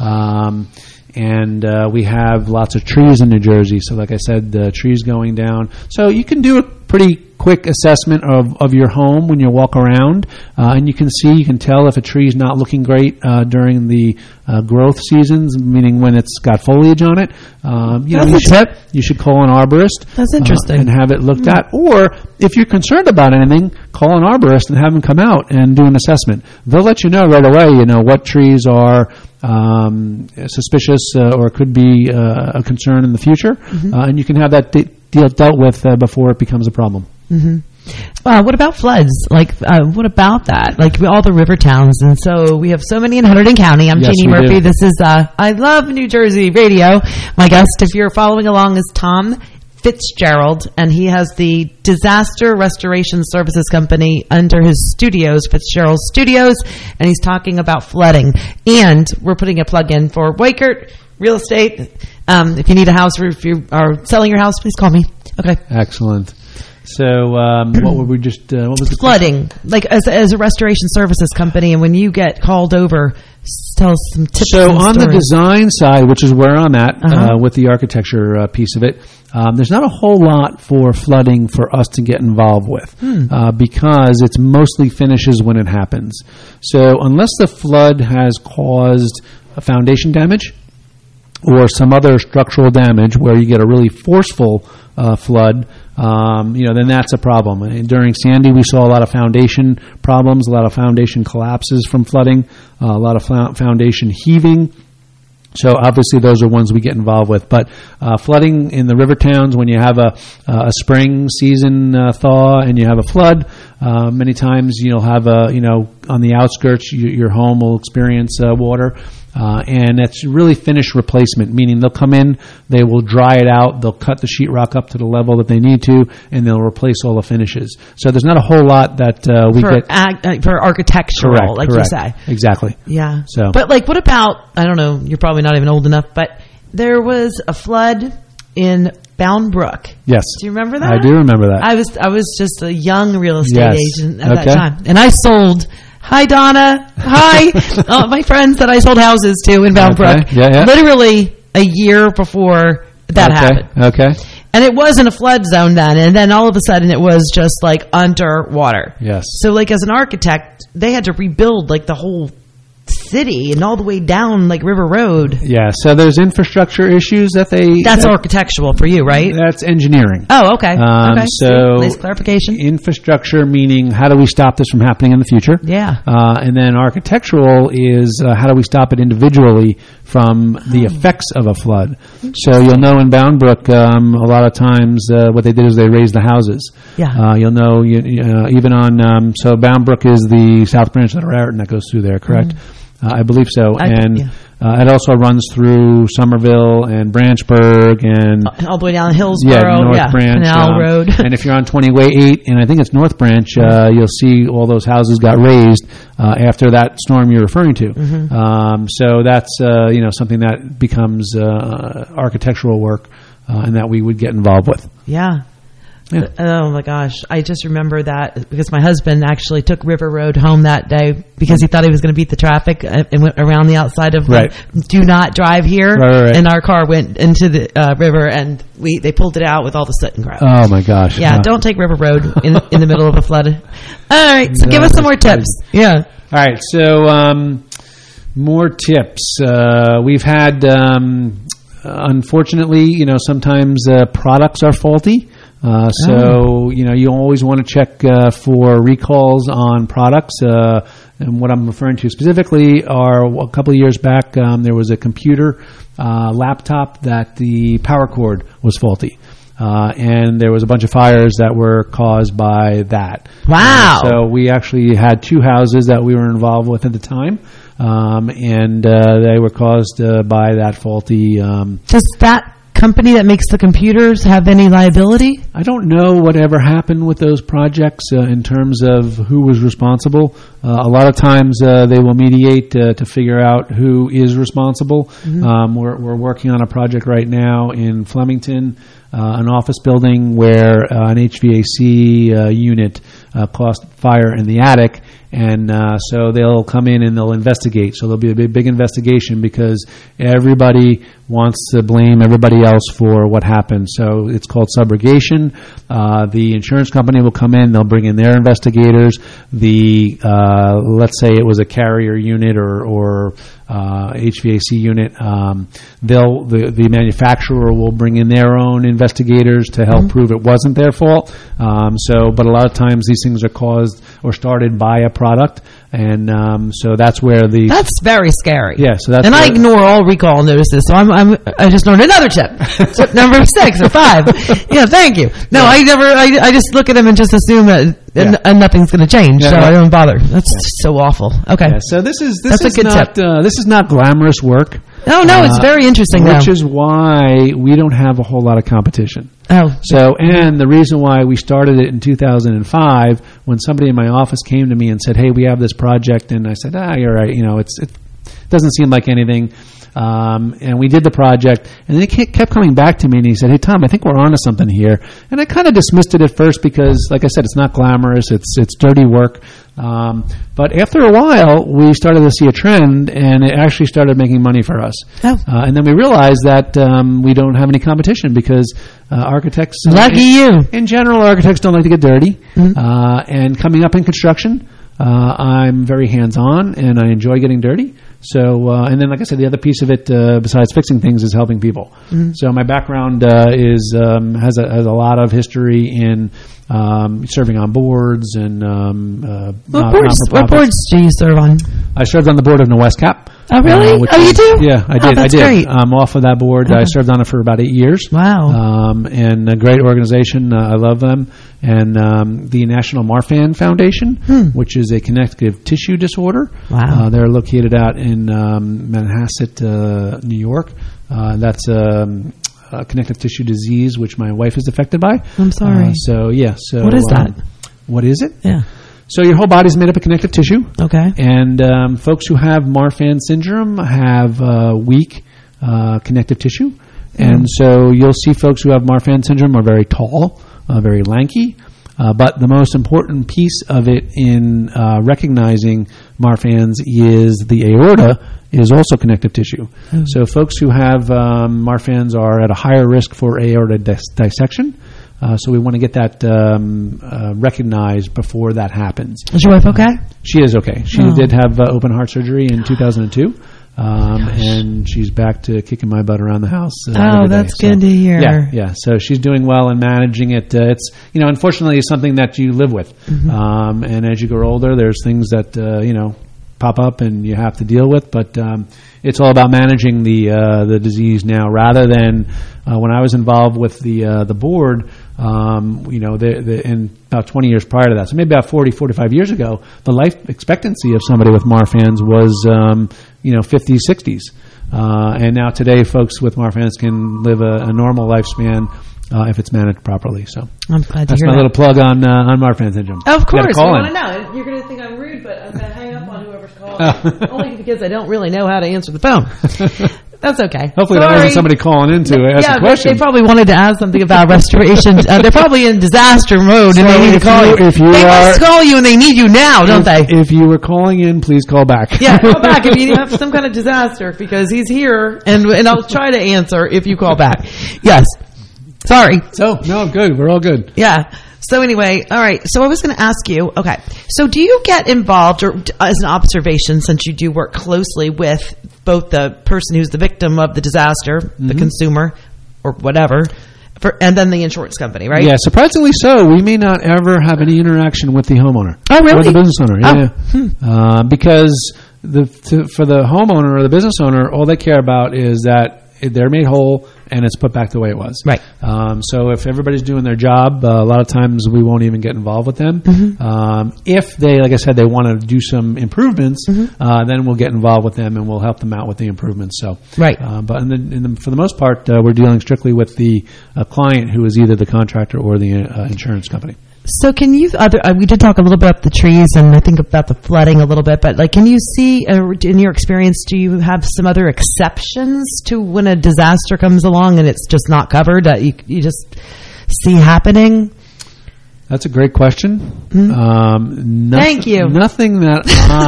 Speaker 6: Um, and uh, we have lots of trees in New Jersey. So, like I said, the trees going down. So you can do a pretty quick assessment of, of your home when you walk around. Uh, and you can see, you can tell if a tree is not looking great uh, during the uh, growth seasons, meaning when it's got foliage on it. Um, you
Speaker 5: That's
Speaker 6: know, you
Speaker 5: a
Speaker 6: should,
Speaker 5: tip.
Speaker 6: you should call an arborist.
Speaker 5: That's interesting.
Speaker 6: Uh, and have it looked
Speaker 5: mm.
Speaker 6: at. Or if you're concerned about anything, call an arborist and have them come out and do an assessment. They'll let you know right away, you know, what trees are um, suspicious uh, or could be uh, a concern in the future. Mm-hmm. Uh, and you can have that de- deal dealt with uh, before it becomes a problem.
Speaker 5: Mm-hmm. Uh, what about floods? Like, uh, what about that? Like, we, all the river towns, and so we have so many in Hunterdon County. I'm
Speaker 6: yes,
Speaker 5: Jeannie Murphy.
Speaker 6: Do.
Speaker 5: This is uh, I Love New Jersey Radio. My guest, if you're following along, is Tom Fitzgerald, and he has the Disaster Restoration Services Company under his studios, Fitzgerald Studios, and he's talking about flooding. And we're putting a plug in for Boykert Real Estate. Um, if you need a house or if you are selling your house, please call me. Okay.
Speaker 6: Excellent. So, um, what were we just? Uh, what was the
Speaker 5: flooding? Question? Like as as a restoration services company, and when you get called over, tell us some tips.
Speaker 6: So,
Speaker 5: and
Speaker 6: on
Speaker 5: stories.
Speaker 6: the design side, which is where I'm at
Speaker 5: uh-huh.
Speaker 6: uh, with the architecture uh, piece of it, um, there's not a whole lot for flooding for us to get involved with
Speaker 5: hmm.
Speaker 6: uh, because it's mostly finishes when it happens. So, unless the flood has caused a foundation damage or some other structural damage where you get a really forceful uh, flood. Um, you know, then that's a problem. And during Sandy, we saw a lot of foundation problems, a lot of foundation collapses from flooding, uh, a lot of foundation heaving. So obviously those are ones we get involved with. But uh, flooding in the river towns, when you have a, uh, a spring season uh, thaw and you have a flood, uh, many times you'll have a, you know, on the outskirts, you, your home will experience uh, water. Uh, and it's really finished replacement, meaning they'll come in, they will dry it out, they'll cut the sheetrock up to the level that they need to, and they'll replace all the finishes. So there's not a whole lot that uh, we
Speaker 5: for
Speaker 6: get
Speaker 5: ag- uh, for architectural,
Speaker 6: correct,
Speaker 5: like
Speaker 6: correct.
Speaker 5: you say.
Speaker 6: Exactly.
Speaker 5: Yeah.
Speaker 6: So,
Speaker 5: but like, what about? I don't know. You're probably not even old enough, but there was a flood in Bound Brook.
Speaker 6: Yes.
Speaker 5: Do you remember that?
Speaker 6: I do remember that.
Speaker 5: I was I was just a young real estate
Speaker 6: yes.
Speaker 5: agent at
Speaker 6: okay.
Speaker 5: that time, and I sold. Hi, Donna. Hi. uh, my friends that I sold houses to in Bound
Speaker 6: okay.
Speaker 5: Brook.
Speaker 6: Yeah, yeah.
Speaker 5: Literally a year before that
Speaker 6: okay.
Speaker 5: happened.
Speaker 6: Okay.
Speaker 5: And it wasn't a flood zone then. And then all of a sudden it was just like underwater.
Speaker 6: Yes.
Speaker 5: So like as an architect, they had to rebuild like the whole city and all the way down like River Road.
Speaker 6: Yeah, so there's infrastructure issues that they...
Speaker 5: That's
Speaker 6: that,
Speaker 5: architectural for you, right?
Speaker 6: That's engineering.
Speaker 5: Oh, okay.
Speaker 6: Um,
Speaker 5: okay.
Speaker 6: So
Speaker 5: nice clarification.
Speaker 6: Infrastructure meaning how do we stop this from happening in the future?
Speaker 5: Yeah.
Speaker 6: Uh, and then architectural is uh, how do we stop it individually from the effects of a flood. So you'll know in Bound Brook, um, a lot of times uh, what they did is they raised the houses.
Speaker 5: Yeah.
Speaker 6: Uh, you'll know you, uh, even on, um, so Bound Brook is the south branch of the Raritan that goes through there, correct? Mm-hmm. Uh, I believe so.
Speaker 5: I,
Speaker 6: and
Speaker 5: yeah.
Speaker 6: uh, it also runs through Somerville and Branchburg and...
Speaker 5: all the way down Hillsborough.
Speaker 6: Yeah, North
Speaker 5: yeah.
Speaker 6: Branch.
Speaker 5: Canal
Speaker 6: um,
Speaker 5: Road.
Speaker 6: And if you're on twenty-way eight, and I think it's North Branch, uh, you'll see all those houses got raised uh, after that storm you're referring to. Mm-hmm. Um, so that's uh, you know something that becomes uh, architectural work uh, and that we would get involved with.
Speaker 5: Yeah.
Speaker 6: Yeah.
Speaker 5: Oh my gosh. I just remember that because my husband actually took River Road home that day because he thought he was going to beat the traffic and went around the outside of
Speaker 6: right.
Speaker 5: the do not drive here.
Speaker 6: Right, right, right.
Speaker 5: And our car went into the uh, river and we they pulled it out with all the soot and crap.
Speaker 6: Oh my gosh.
Speaker 5: Yeah,
Speaker 6: uh,
Speaker 5: don't take River Road in in the middle of a flood. All right, so
Speaker 6: no,
Speaker 5: give us some more tips. Yeah.
Speaker 6: All right, so um, more tips. Uh, we've had, um, unfortunately, you know, sometimes uh, products are faulty. Uh, so, oh. you know, you always want to check uh, for recalls on products. Uh, and what I'm referring to specifically are a couple of years back, um, there was a computer uh, laptop that the power cord was faulty. Uh, and there was a bunch of fires that were caused by that.
Speaker 5: Wow.
Speaker 6: Uh, so we actually had two houses that we were involved with at the time. Um, and uh, they were caused uh, by that faulty... Um,
Speaker 5: Does that company that makes the computers have any liability?
Speaker 6: I don't know whatever happened with those projects uh, in terms of who was responsible. Uh, a lot of times uh, they will mediate uh, to figure out who is responsible. Mm-hmm. Um, we're, we're working on a project right now in Flemington, uh, an office building where uh, an H V A C uh, unit uh, caused fire in the attic. And uh, so they'll come in and they'll investigate. So there'll be a big, big investigation because everybody wants to blame everybody else for what happened. So it's called subrogation. Uh, the insurance company will come in. They'll bring in their investigators. The uh, let's say it was a carrier unit or, or uh, H V A C unit. Um, they'll the, the manufacturer will bring in their own investigators to help mm-hmm. prove it wasn't their fault. Um, so, but a lot of times these things are caused or started by a product, and um, so that's where the
Speaker 5: that's very scary.
Speaker 6: Yeah, so that's
Speaker 5: and I
Speaker 6: where,
Speaker 5: ignore all recall notices. So I'm, I'm I just learned another tip, tip number six or five. Yeah, thank you. No, yeah. I never. I, I just look at them and just assume that yeah. and, and nothing's going to change, yeah, so right. I don't bother. That's yeah. so awful. Okay,
Speaker 6: yeah, so this is this
Speaker 5: that's
Speaker 6: is not uh, this is not glamorous work.
Speaker 5: Oh no, it's very interesting.
Speaker 6: Uh, which
Speaker 5: though.
Speaker 6: is why we don't have a whole lot of competition.
Speaker 5: Oh.
Speaker 6: So, and the reason why we started it in two thousand five, when somebody in my office came to me and said, "Hey, we have this project," and I said, "Ah, you're right. You know, it's it doesn't seem like anything." Um, and we did the project, and then he kept coming back to me, and he said, "Hey, Tom, I think we're onto something here." And I kind of dismissed it at first because, like I said, it's not glamorous; it's it's dirty work. Um, but after a while, we started to see a trend, and it actually started making money for us.
Speaker 5: Oh.
Speaker 6: Uh, and then we realized that um, we don't have any competition because uh, architects,
Speaker 5: lucky
Speaker 6: in,
Speaker 5: you.
Speaker 6: In general, architects don't like to get dirty.
Speaker 5: Mm-hmm.
Speaker 6: Uh, and coming up in construction, uh, I'm very hands-on, and I enjoy getting dirty. So, uh, and then, like I said, the other piece of it, uh, besides fixing things, is helping people. Mm-hmm. So, my background uh, is um, has a has a lot of history in um, serving on boards and um, uh,
Speaker 5: what boards? What boards do you serve on?
Speaker 6: I served on the board of NOWESCAP.
Speaker 5: Oh, really?
Speaker 6: Uh,
Speaker 5: oh, you do?
Speaker 6: Yeah, I did.
Speaker 5: Oh, that's
Speaker 6: I did.
Speaker 5: Great.
Speaker 6: I'm off of that board. Uh-huh. I served on it for about eight years.
Speaker 5: Wow.
Speaker 6: Um, and a great organization. Uh, I love them. And um, the National Marfan Foundation, hmm. which is a connective tissue disorder.
Speaker 5: Wow.
Speaker 6: Uh, they're located out in um, Manhasset, uh, New York. Uh, that's um, a connective tissue disease, which my wife is affected by.
Speaker 5: I'm sorry.
Speaker 6: Uh, so, yeah. So,
Speaker 5: what is
Speaker 6: um,
Speaker 5: that?
Speaker 6: What is it?
Speaker 5: Yeah.
Speaker 6: So your whole body's made up of connective tissue.
Speaker 5: Okay.
Speaker 6: And um, folks who have Marfan syndrome have uh, weak uh, connective tissue. Mm. And so you'll see folks who have Marfan syndrome are very tall, uh, very lanky. Uh, but the most important piece of it in uh, recognizing Marfan's is the aorta is also connective tissue. Mm. So folks who have um, Marfan's are at a higher risk for aorta dis- dissection. Uh, so we want to get that um, uh, recognized before that happens.
Speaker 5: Is your wife okay?
Speaker 6: She is okay. She
Speaker 5: Oh.
Speaker 6: did have uh, open heart surgery in two thousand two. Um, and she's back to kicking my butt around the house. Uh,
Speaker 5: Oh,
Speaker 6: every day.
Speaker 5: that's
Speaker 6: So,
Speaker 5: good to hear.
Speaker 6: Yeah, yeah. So she's doing well and managing it. Uh, it's, you know, unfortunately, it's something that you live with.
Speaker 5: Mm-hmm.
Speaker 6: Um, and as you grow older, there's things that, uh, you know, pop up and you have to deal with. But um, it's all about managing the uh, the disease now, rather than uh, when I was involved with the uh, the board. Um, you know, the, the, and about twenty years prior to that, so maybe about forty, forty-five years ago, the life expectancy of somebody with Marfan's was, um, you know, fifties, sixties. Uh, and now today, folks with Marfan's can live a, a normal lifespan uh, if it's managed properly. So
Speaker 5: I'm glad to
Speaker 6: that's
Speaker 5: hear
Speaker 6: my
Speaker 5: that.
Speaker 6: little plug on uh, on Marfan's syndrome.
Speaker 5: Of
Speaker 6: You gotta
Speaker 5: course,
Speaker 6: call
Speaker 5: we
Speaker 6: in.
Speaker 5: want to know. You're going to think I'm rude, but I'm going to hang up on whoever's calling. Only because I don't really know how to answer the phone. That's okay.
Speaker 6: Hopefully, that
Speaker 5: Sorry.
Speaker 6: wasn't somebody calling in to ask
Speaker 5: yeah,
Speaker 6: a question.
Speaker 5: They probably wanted to ask something about restoration. Uh, they're probably in disaster mode, and
Speaker 6: So
Speaker 5: they need to
Speaker 6: if
Speaker 5: call
Speaker 6: you-
Speaker 5: you.
Speaker 6: if you
Speaker 5: they
Speaker 6: are-
Speaker 5: must call you, and they need you now, don't
Speaker 6: if,
Speaker 5: they?
Speaker 6: If you were calling in, please call back.
Speaker 5: Yeah, call back if you have some kind of disaster, because he's here, and and I'll try to answer if you call back. Yes. Sorry.
Speaker 6: So, no, good. We're all good.
Speaker 5: Yeah. So anyway, all right. So I was going to ask you, okay. So do you get involved, or as an observation, since you do work closely with both the person who's the victim of the disaster,
Speaker 6: Mm-hmm.
Speaker 5: the consumer, or whatever, for, and then the insurance company, right?
Speaker 6: Yeah, surprisingly so. We may not ever have any interaction with the homeowner.
Speaker 5: Oh, really?
Speaker 6: Or the business owner. Yeah.
Speaker 5: Oh,
Speaker 6: yeah. Uh, because the to, for the homeowner or the business owner, all they care about is that they're made whole and it's put back the way it was.
Speaker 5: Right.
Speaker 6: Um, so if everybody's doing their job, uh, a lot of times we won't even get involved with them.
Speaker 5: Mm-hmm.
Speaker 6: Um, if they, like I said, they want to do some improvements,
Speaker 5: Mm-hmm.
Speaker 6: uh, then we'll get involved with them and we'll help them out with the improvements. So,
Speaker 5: Right.
Speaker 6: Uh, but in the, in the, for the most part, uh, we're dealing strictly with the uh, client who is either the contractor or the uh, insurance company.
Speaker 5: So can you, other, uh, we did talk a little bit about the trees and I think about the flooding a little bit, but like, can you see, uh, in your experience, do you have some other exceptions to when a disaster comes along and it's just not covered that you, you just see happening?
Speaker 6: That's a great question.
Speaker 5: Mm-hmm.
Speaker 6: Um, noth-
Speaker 5: Thank you.
Speaker 6: Nothing that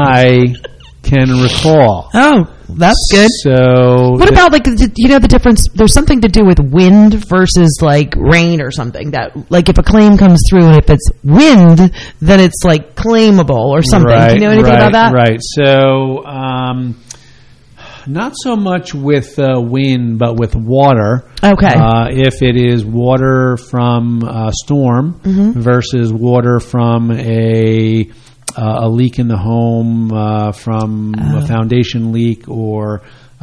Speaker 6: I can recall.
Speaker 5: Oh, that's good.
Speaker 6: So,
Speaker 5: What about like, the- you know, the difference, there's something to do with wind versus like rain or something that, like if a claim comes through and if it's wind, then it's like claimable or something.
Speaker 6: Right,
Speaker 5: Do you know anything
Speaker 6: right,
Speaker 5: about that?
Speaker 6: Right. So, um, not so much with uh, wind, but with water.
Speaker 5: Okay.
Speaker 6: Uh, if it is water from a storm
Speaker 5: Mm-hmm.
Speaker 6: versus water from a uh, a leak in the home, uh, from a foundation leak, or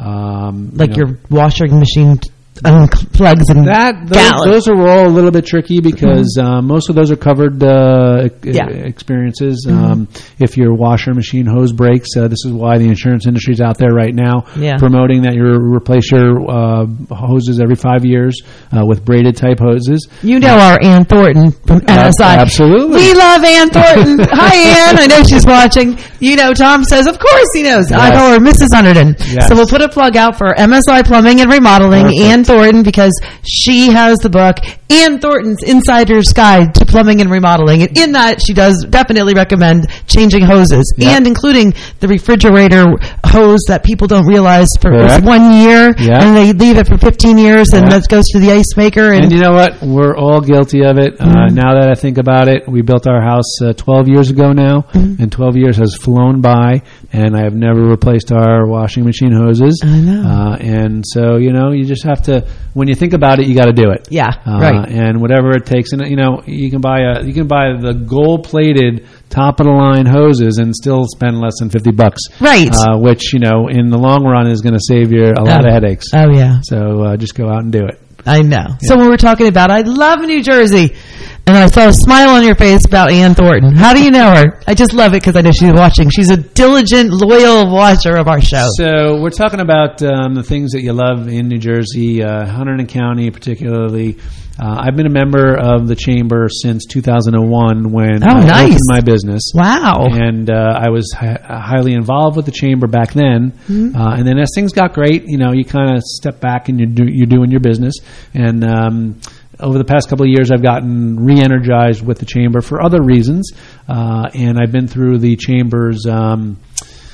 Speaker 6: um,
Speaker 5: Like
Speaker 6: you know,
Speaker 5: your washing machine unplugs and
Speaker 6: that those,
Speaker 5: gallons.
Speaker 6: those are all a little bit tricky because uh, most of those are covered uh, e-
Speaker 5: Yeah.
Speaker 6: experiences. Um, if your washer machine hose breaks, uh, this is why the insurance industry is out there right now
Speaker 5: Yeah.
Speaker 6: promoting that you replace your uh, hoses every five years uh, with braided type hoses.
Speaker 5: You know our Ann Thornton from N S I.
Speaker 6: absolutely.
Speaker 5: We love Ann Thornton. Hi, Ann. I know she's watching. You know, Tom says, of course he knows. I
Speaker 6: Yes.
Speaker 5: call her Missus Underton.
Speaker 6: Yes.
Speaker 5: So we'll put a plug out for M S I Plumbing and Remodeling,
Speaker 6: Perfect.
Speaker 5: Ann Thornton, because she has the book, Ann Thornton's Insider's Guide to Plumbing and Remodeling. And in that, she does definitely recommend changing hoses,
Speaker 6: Yeah.
Speaker 5: and including the refrigerator hose that people don't realize for it's
Speaker 6: Correct.
Speaker 5: one year,
Speaker 6: Yeah.
Speaker 5: and they leave it for fifteen years, and
Speaker 6: Yeah.
Speaker 5: that goes to the ice maker. And,
Speaker 6: And you know what? We're all guilty of it. Uh,
Speaker 5: Mm-hmm.
Speaker 6: now that I think about it, we built our house uh, twelve years ago now,
Speaker 5: Mm-hmm.
Speaker 6: and twelve years has flown by, and I have never replaced our washing machine hoses.
Speaker 5: I know.
Speaker 6: Uh, and so, you know, you just have to, when you think about it, you got to do it.
Speaker 5: Yeah,
Speaker 6: Uh,
Speaker 5: right.
Speaker 6: And whatever it takes. And, you know, you can buy a, you can buy the gold plated, top of the line hoses and still spend less than fifty bucks.
Speaker 5: Right.
Speaker 6: Uh, which, you know, in the long run is going to save you a lot
Speaker 5: Oh.
Speaker 6: of headaches.
Speaker 5: Oh, yeah.
Speaker 6: So uh, just go out and do it.
Speaker 5: I know. So when we're talking about, I love New Jersey, and I saw a smile on your face about Ann Thornton. How do you know her? I just love it because I know she's watching. She's a diligent, loyal watcher of our show.
Speaker 6: So we're talking about um, the things that you love in New Jersey, uh, Hunterdon County particularly. Uh, I've been a member of the chamber since two thousand one when
Speaker 5: Oh,
Speaker 6: I
Speaker 5: nice.
Speaker 6: opened my business.
Speaker 5: Wow.
Speaker 6: And uh, I was hi- highly involved with the chamber back then.
Speaker 5: Mm-hmm.
Speaker 6: Uh, and then as things got great, you know, you kind of step back and you do, you're doing your business. And um, over the past couple of years, I've gotten re-energized with the chamber for other reasons. Uh, and I've been through the chamber's um,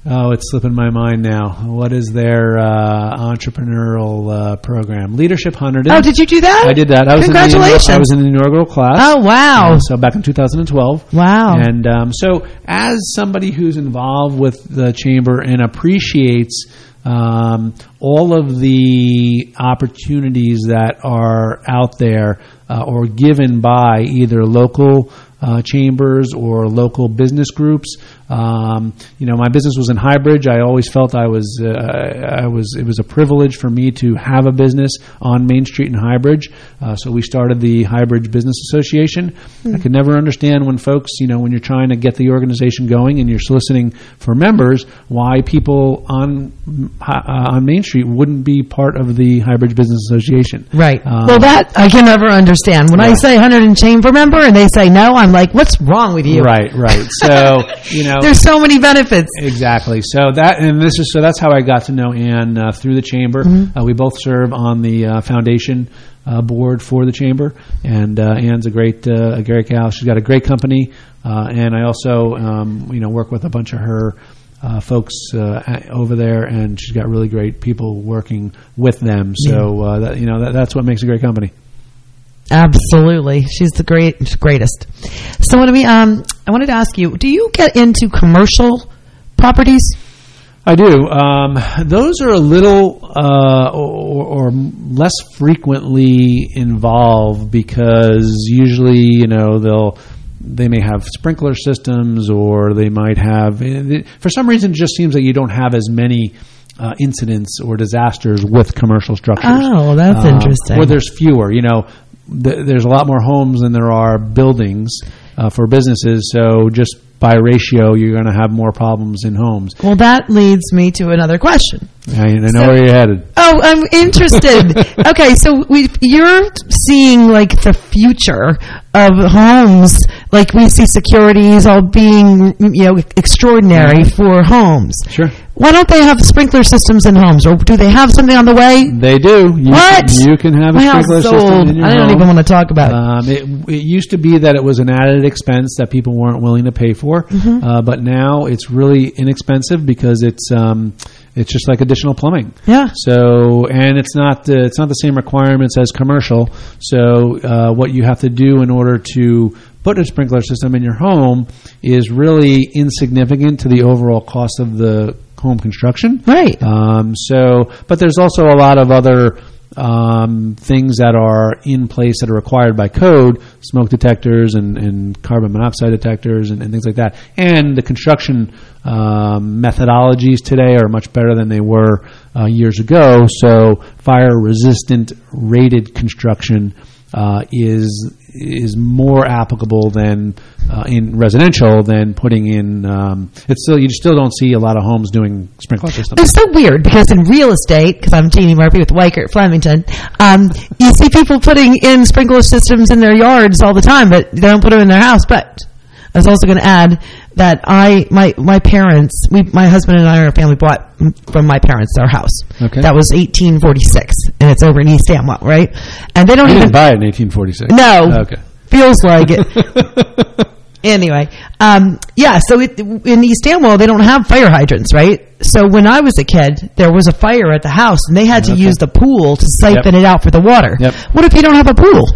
Speaker 6: Oh, it's slipping my mind now. What is their uh, entrepreneurial uh, program? Leadership one hundred.
Speaker 5: Oh, did you do that?
Speaker 6: I did that. I was
Speaker 5: Congratulations.
Speaker 6: In the, I was in the inaugural class.
Speaker 5: Oh, wow.
Speaker 6: Uh, so back in two thousand twelve.
Speaker 5: Wow.
Speaker 6: And um, so as somebody who's involved with the Chamber and appreciates um, all of the opportunities that are out there uh, or given by either local Uh, chambers or local business groups. Um, you know, my business was in Highbridge. I always felt I was, uh, I was. It was a privilege for me to have a business on Main Street in Highbridge. Uh, so we started the Highbridge Business Association. Mm. I could never understand when folks, you know, when you're trying to get the organization going and you're soliciting for members, why people on uh, on Main Street wouldn't be part of the Highbridge Business Association.
Speaker 5: Right.
Speaker 6: Um,
Speaker 5: well, that I can never understand. When
Speaker 6: yeah.
Speaker 5: I say one hundred and chamber member and they say no, I'm like, what's wrong with you?
Speaker 6: Right, right. So, you know,
Speaker 5: there's so many benefits.
Speaker 6: Exactly. So that, and this is, so that's how I got to know Ann uh, through the Chamber. Mm-hmm. Uh, we both serve on the uh, foundation uh, board for the Chamber, and uh, Ann's a great, uh, a great gal. She's got a great company, uh, and I also, um, you know, work with a bunch of her uh, folks uh, over there, and she's got really great people working with them. So, uh, that, you know, that, that's what makes a great company.
Speaker 5: Absolutely, she's the great, greatest. So, what do we? Um, I wanted to ask you: do you get into commercial properties?
Speaker 6: I do. Um, those are a little uh, or, or less frequently involved because usually, you know, they'll they may have sprinkler systems or they might have. For some reason, it just seems that you don't have as many uh, incidents or disasters with commercial structures.
Speaker 5: Oh, that's
Speaker 6: um,
Speaker 5: interesting.
Speaker 6: Or there's fewer. You know. There's a lot more homes than there are buildings uh, for businesses, so just by ratio, you're going to have more problems in homes.
Speaker 5: Well, that leads me to another question.
Speaker 6: I, I know
Speaker 5: so,
Speaker 6: where you're headed.
Speaker 5: Oh, I'm interested. Okay, so we, you're seeing like the future of homes, like we see securities all being, you know, extraordinary mm-hmm. for homes.
Speaker 6: Sure.
Speaker 5: Why don't they have sprinkler systems in homes, or do they have something on the way?
Speaker 6: They do. You
Speaker 5: what?
Speaker 6: Can, you can have a
Speaker 5: My
Speaker 6: sprinkler system
Speaker 5: old.
Speaker 6: in your
Speaker 5: I don't
Speaker 6: home.
Speaker 5: even want to talk about it.
Speaker 6: Um, it. It used to be that it was an added expense that people weren't willing to pay for, mm-hmm. uh, but now it's really inexpensive because it's um, it's just like additional plumbing.
Speaker 5: Yeah.
Speaker 6: So, and it's not uh, it's not the same requirements as commercial. So, uh, what you have to do in order to put a sprinkler system in your home is really insignificant to the overall cost of the home construction.
Speaker 5: Right.
Speaker 6: Um, so, but there's also a lot of other um, things that are in place that are required by code, smoke detectors and, and carbon monoxide detectors and, and things like that. And the construction um, methodologies today are much better than they were uh, years ago. So fire-resistant rated construction uh, is is more applicable than uh, in residential than putting in. Um, it's still you still don't see a lot of homes doing sprinkler systems.
Speaker 5: It's so weird because in real estate, because I'm Jeannie Murphy with Weichert Flemington, um, you see people putting in sprinkler systems in their yards all the time, but they don't put them in their house. But I was also going to add that I, my, my parents, we, my husband and I and our family bought from my parents their house.
Speaker 6: Okay.
Speaker 5: That was eighteen forty-six, and it's over in East Amwell, right? And they don't
Speaker 6: you
Speaker 5: even
Speaker 6: didn't buy it in eighteen forty-six.
Speaker 5: No.
Speaker 6: Okay.
Speaker 5: Feels like it. Anyway, um, yeah. So it, in East Amwell, they don't have fire hydrants, right? So when I was a kid, there was a fire at the house, and they had to
Speaker 6: okay.
Speaker 5: use the pool to siphon
Speaker 6: yep.
Speaker 5: it out for the water.
Speaker 6: Yep.
Speaker 5: What if you don't have a pool?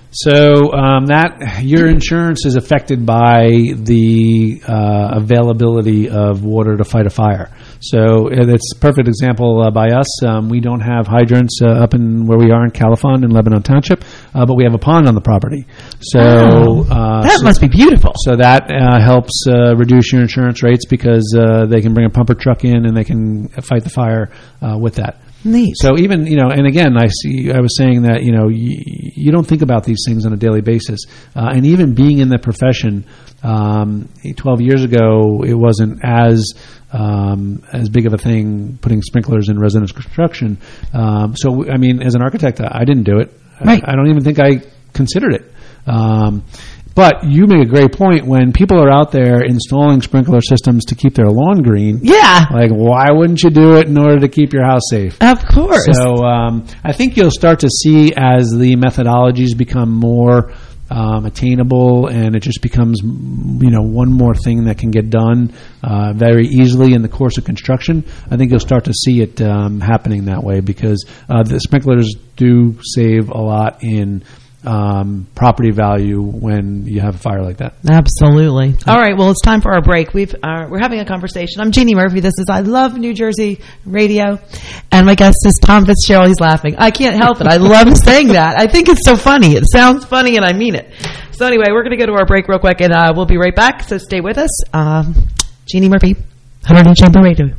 Speaker 6: So um, that your insurance is affected by the uh, availability of water to fight a fire. So it's a perfect example uh, by us. Um, we don't have hydrants uh, up in where we are in Califon in Lebanon Township, uh, but we have a pond on the property. So
Speaker 5: oh,
Speaker 6: uh,
Speaker 5: that
Speaker 6: so,
Speaker 5: must be beautiful.
Speaker 6: So that uh, helps uh, reduce your insurance rates because uh, they can bring a pumper truck in and they can fight the fire uh, with that.
Speaker 5: Neat.
Speaker 6: So even, you know, and again, I see, I was saying that, you know, you, you don't think about these things on a daily basis. Uh, and even being in the profession, um, twelve years ago, it wasn't as, um, as big of a thing putting sprinklers in residential construction. Um, so, I mean, as an architect, I didn't do it.
Speaker 5: Right.
Speaker 6: I, I don't even think I considered it. Um, But you make a great point. When people are out there installing sprinkler systems to keep their lawn green,
Speaker 5: yeah,
Speaker 6: like why wouldn't you do it in order to keep your house safe?
Speaker 5: Of course.
Speaker 6: So um, I think you'll start to see as the methodologies become more um, attainable, and it just becomes, you know, one more thing that can get done uh, very easily in the course of construction. I think you'll start to see it um, happening that way, because uh, the sprinklers do save a lot in Um, property value when you have a fire like that.
Speaker 5: Absolutely. All right. Well, it's time for our break. We've uh, we're having a conversation. I'm Jeannie Murphy. This is I Love New Jersey Radio, and my guest is Tom Fitzgerald. He's laughing. I can't help it. I love saying that. I think it's so funny. It sounds funny, and I mean it. So anyway, we're going to go to our break real quick, and uh, we'll be right back. So stay with us. Um, Jeannie Murphy, one hundred Chamber Radio.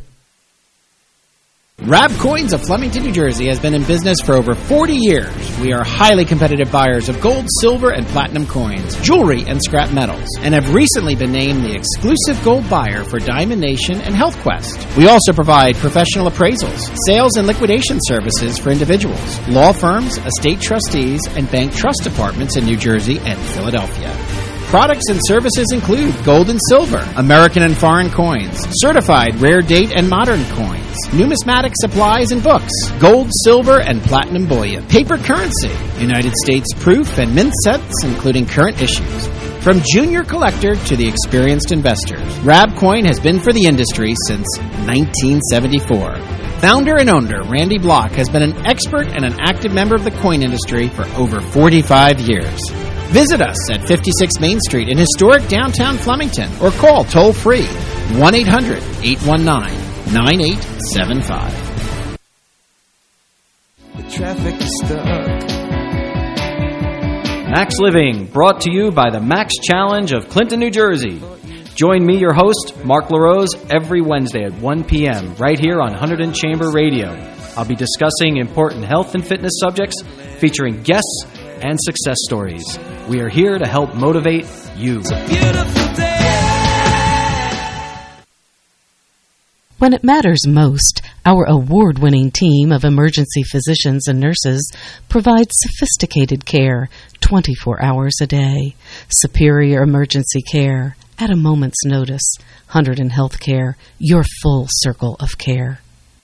Speaker 4: Rab Coins of Flemington, New Jersey has been in business for over forty years. We are highly competitive buyers of gold, silver, and platinum coins, jewelry, and scrap metals, and have recently been named the exclusive gold buyer for Diamond Nation and Health Quest. We also provide professional appraisals, sales and liquidation services for individuals, law firms, estate trustees, and bank trust departments in New Jersey and Philadelphia. Products and services include gold and silver, American and foreign coins, certified rare date and modern coins, numismatic supplies and books, gold, silver, and platinum bullion, paper currency, United States proof and mint sets, including current issues. From junior collector to the experienced investors, Rab Coin has been for the industry since nineteen seventy-four. Founder and owner Randy Block has been an expert and an active member of the coin industry for over forty-five years. Visit us at fifty-six Main Street in historic downtown Flemington, or call toll-free one eight hundred eight one nine nine eight seven five.
Speaker 8: The traffic is stuck.
Speaker 9: Max Living, brought to you by the Max Challenge of Clinton, New Jersey. Join me, your host, Mark LaRose, every Wednesday at one p.m. right here on one hundred Chamber Radio. I'll be discussing important health and fitness subjects, featuring guests and success stories. We are here to help motivate you.
Speaker 8: It's a beautiful day.
Speaker 10: When it matters most, our award-winning team of emergency physicians and nurses provides sophisticated care twenty-four hours a day. Superior emergency care at a moment's notice. one hundred Healthcare, your full circle of care.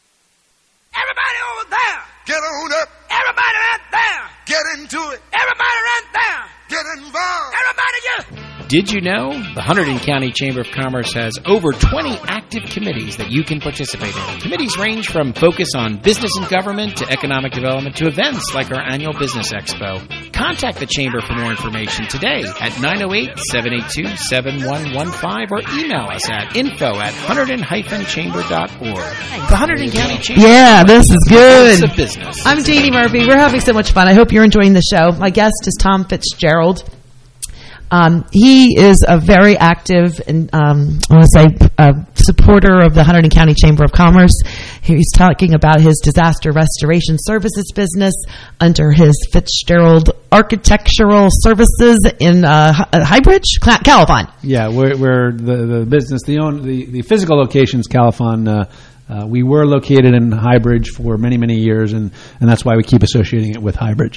Speaker 8: Everybody over there, get on up. Everybody right there, get into it. Everybody right there, get involved. Everybody get.
Speaker 4: Did you know the Hunterdon County Chamber of Commerce has over twenty active committees that you can participate in? Committees range from focus on business and government to economic development to events like our annual Business Expo. Contact the Chamber for more information today at nine oh eight, seven eight two, seven one one five or email us at info at hunterdon dash chamber dot org. The Hunterdon County Chamber.
Speaker 5: Yeah, this is good.
Speaker 4: Of business.
Speaker 5: I'm Jeannie Murphy. We're having so much fun. I hope you're enjoying the show. My guest is Tom Fitzgerald. Um, he is a very active and um, I want to say a supporter of the Hunterdon County Chamber of Commerce. He's talking about his disaster restoration services business under his Fitzgerald Architectural Services in uh, Highbridge, Califon.
Speaker 6: Yeah, we're, we're the, the business, the, own, the the physical location's Califon. Uh, uh, we were located in Highbridge for many, many years, and, and that's why we keep associating it with Highbridge.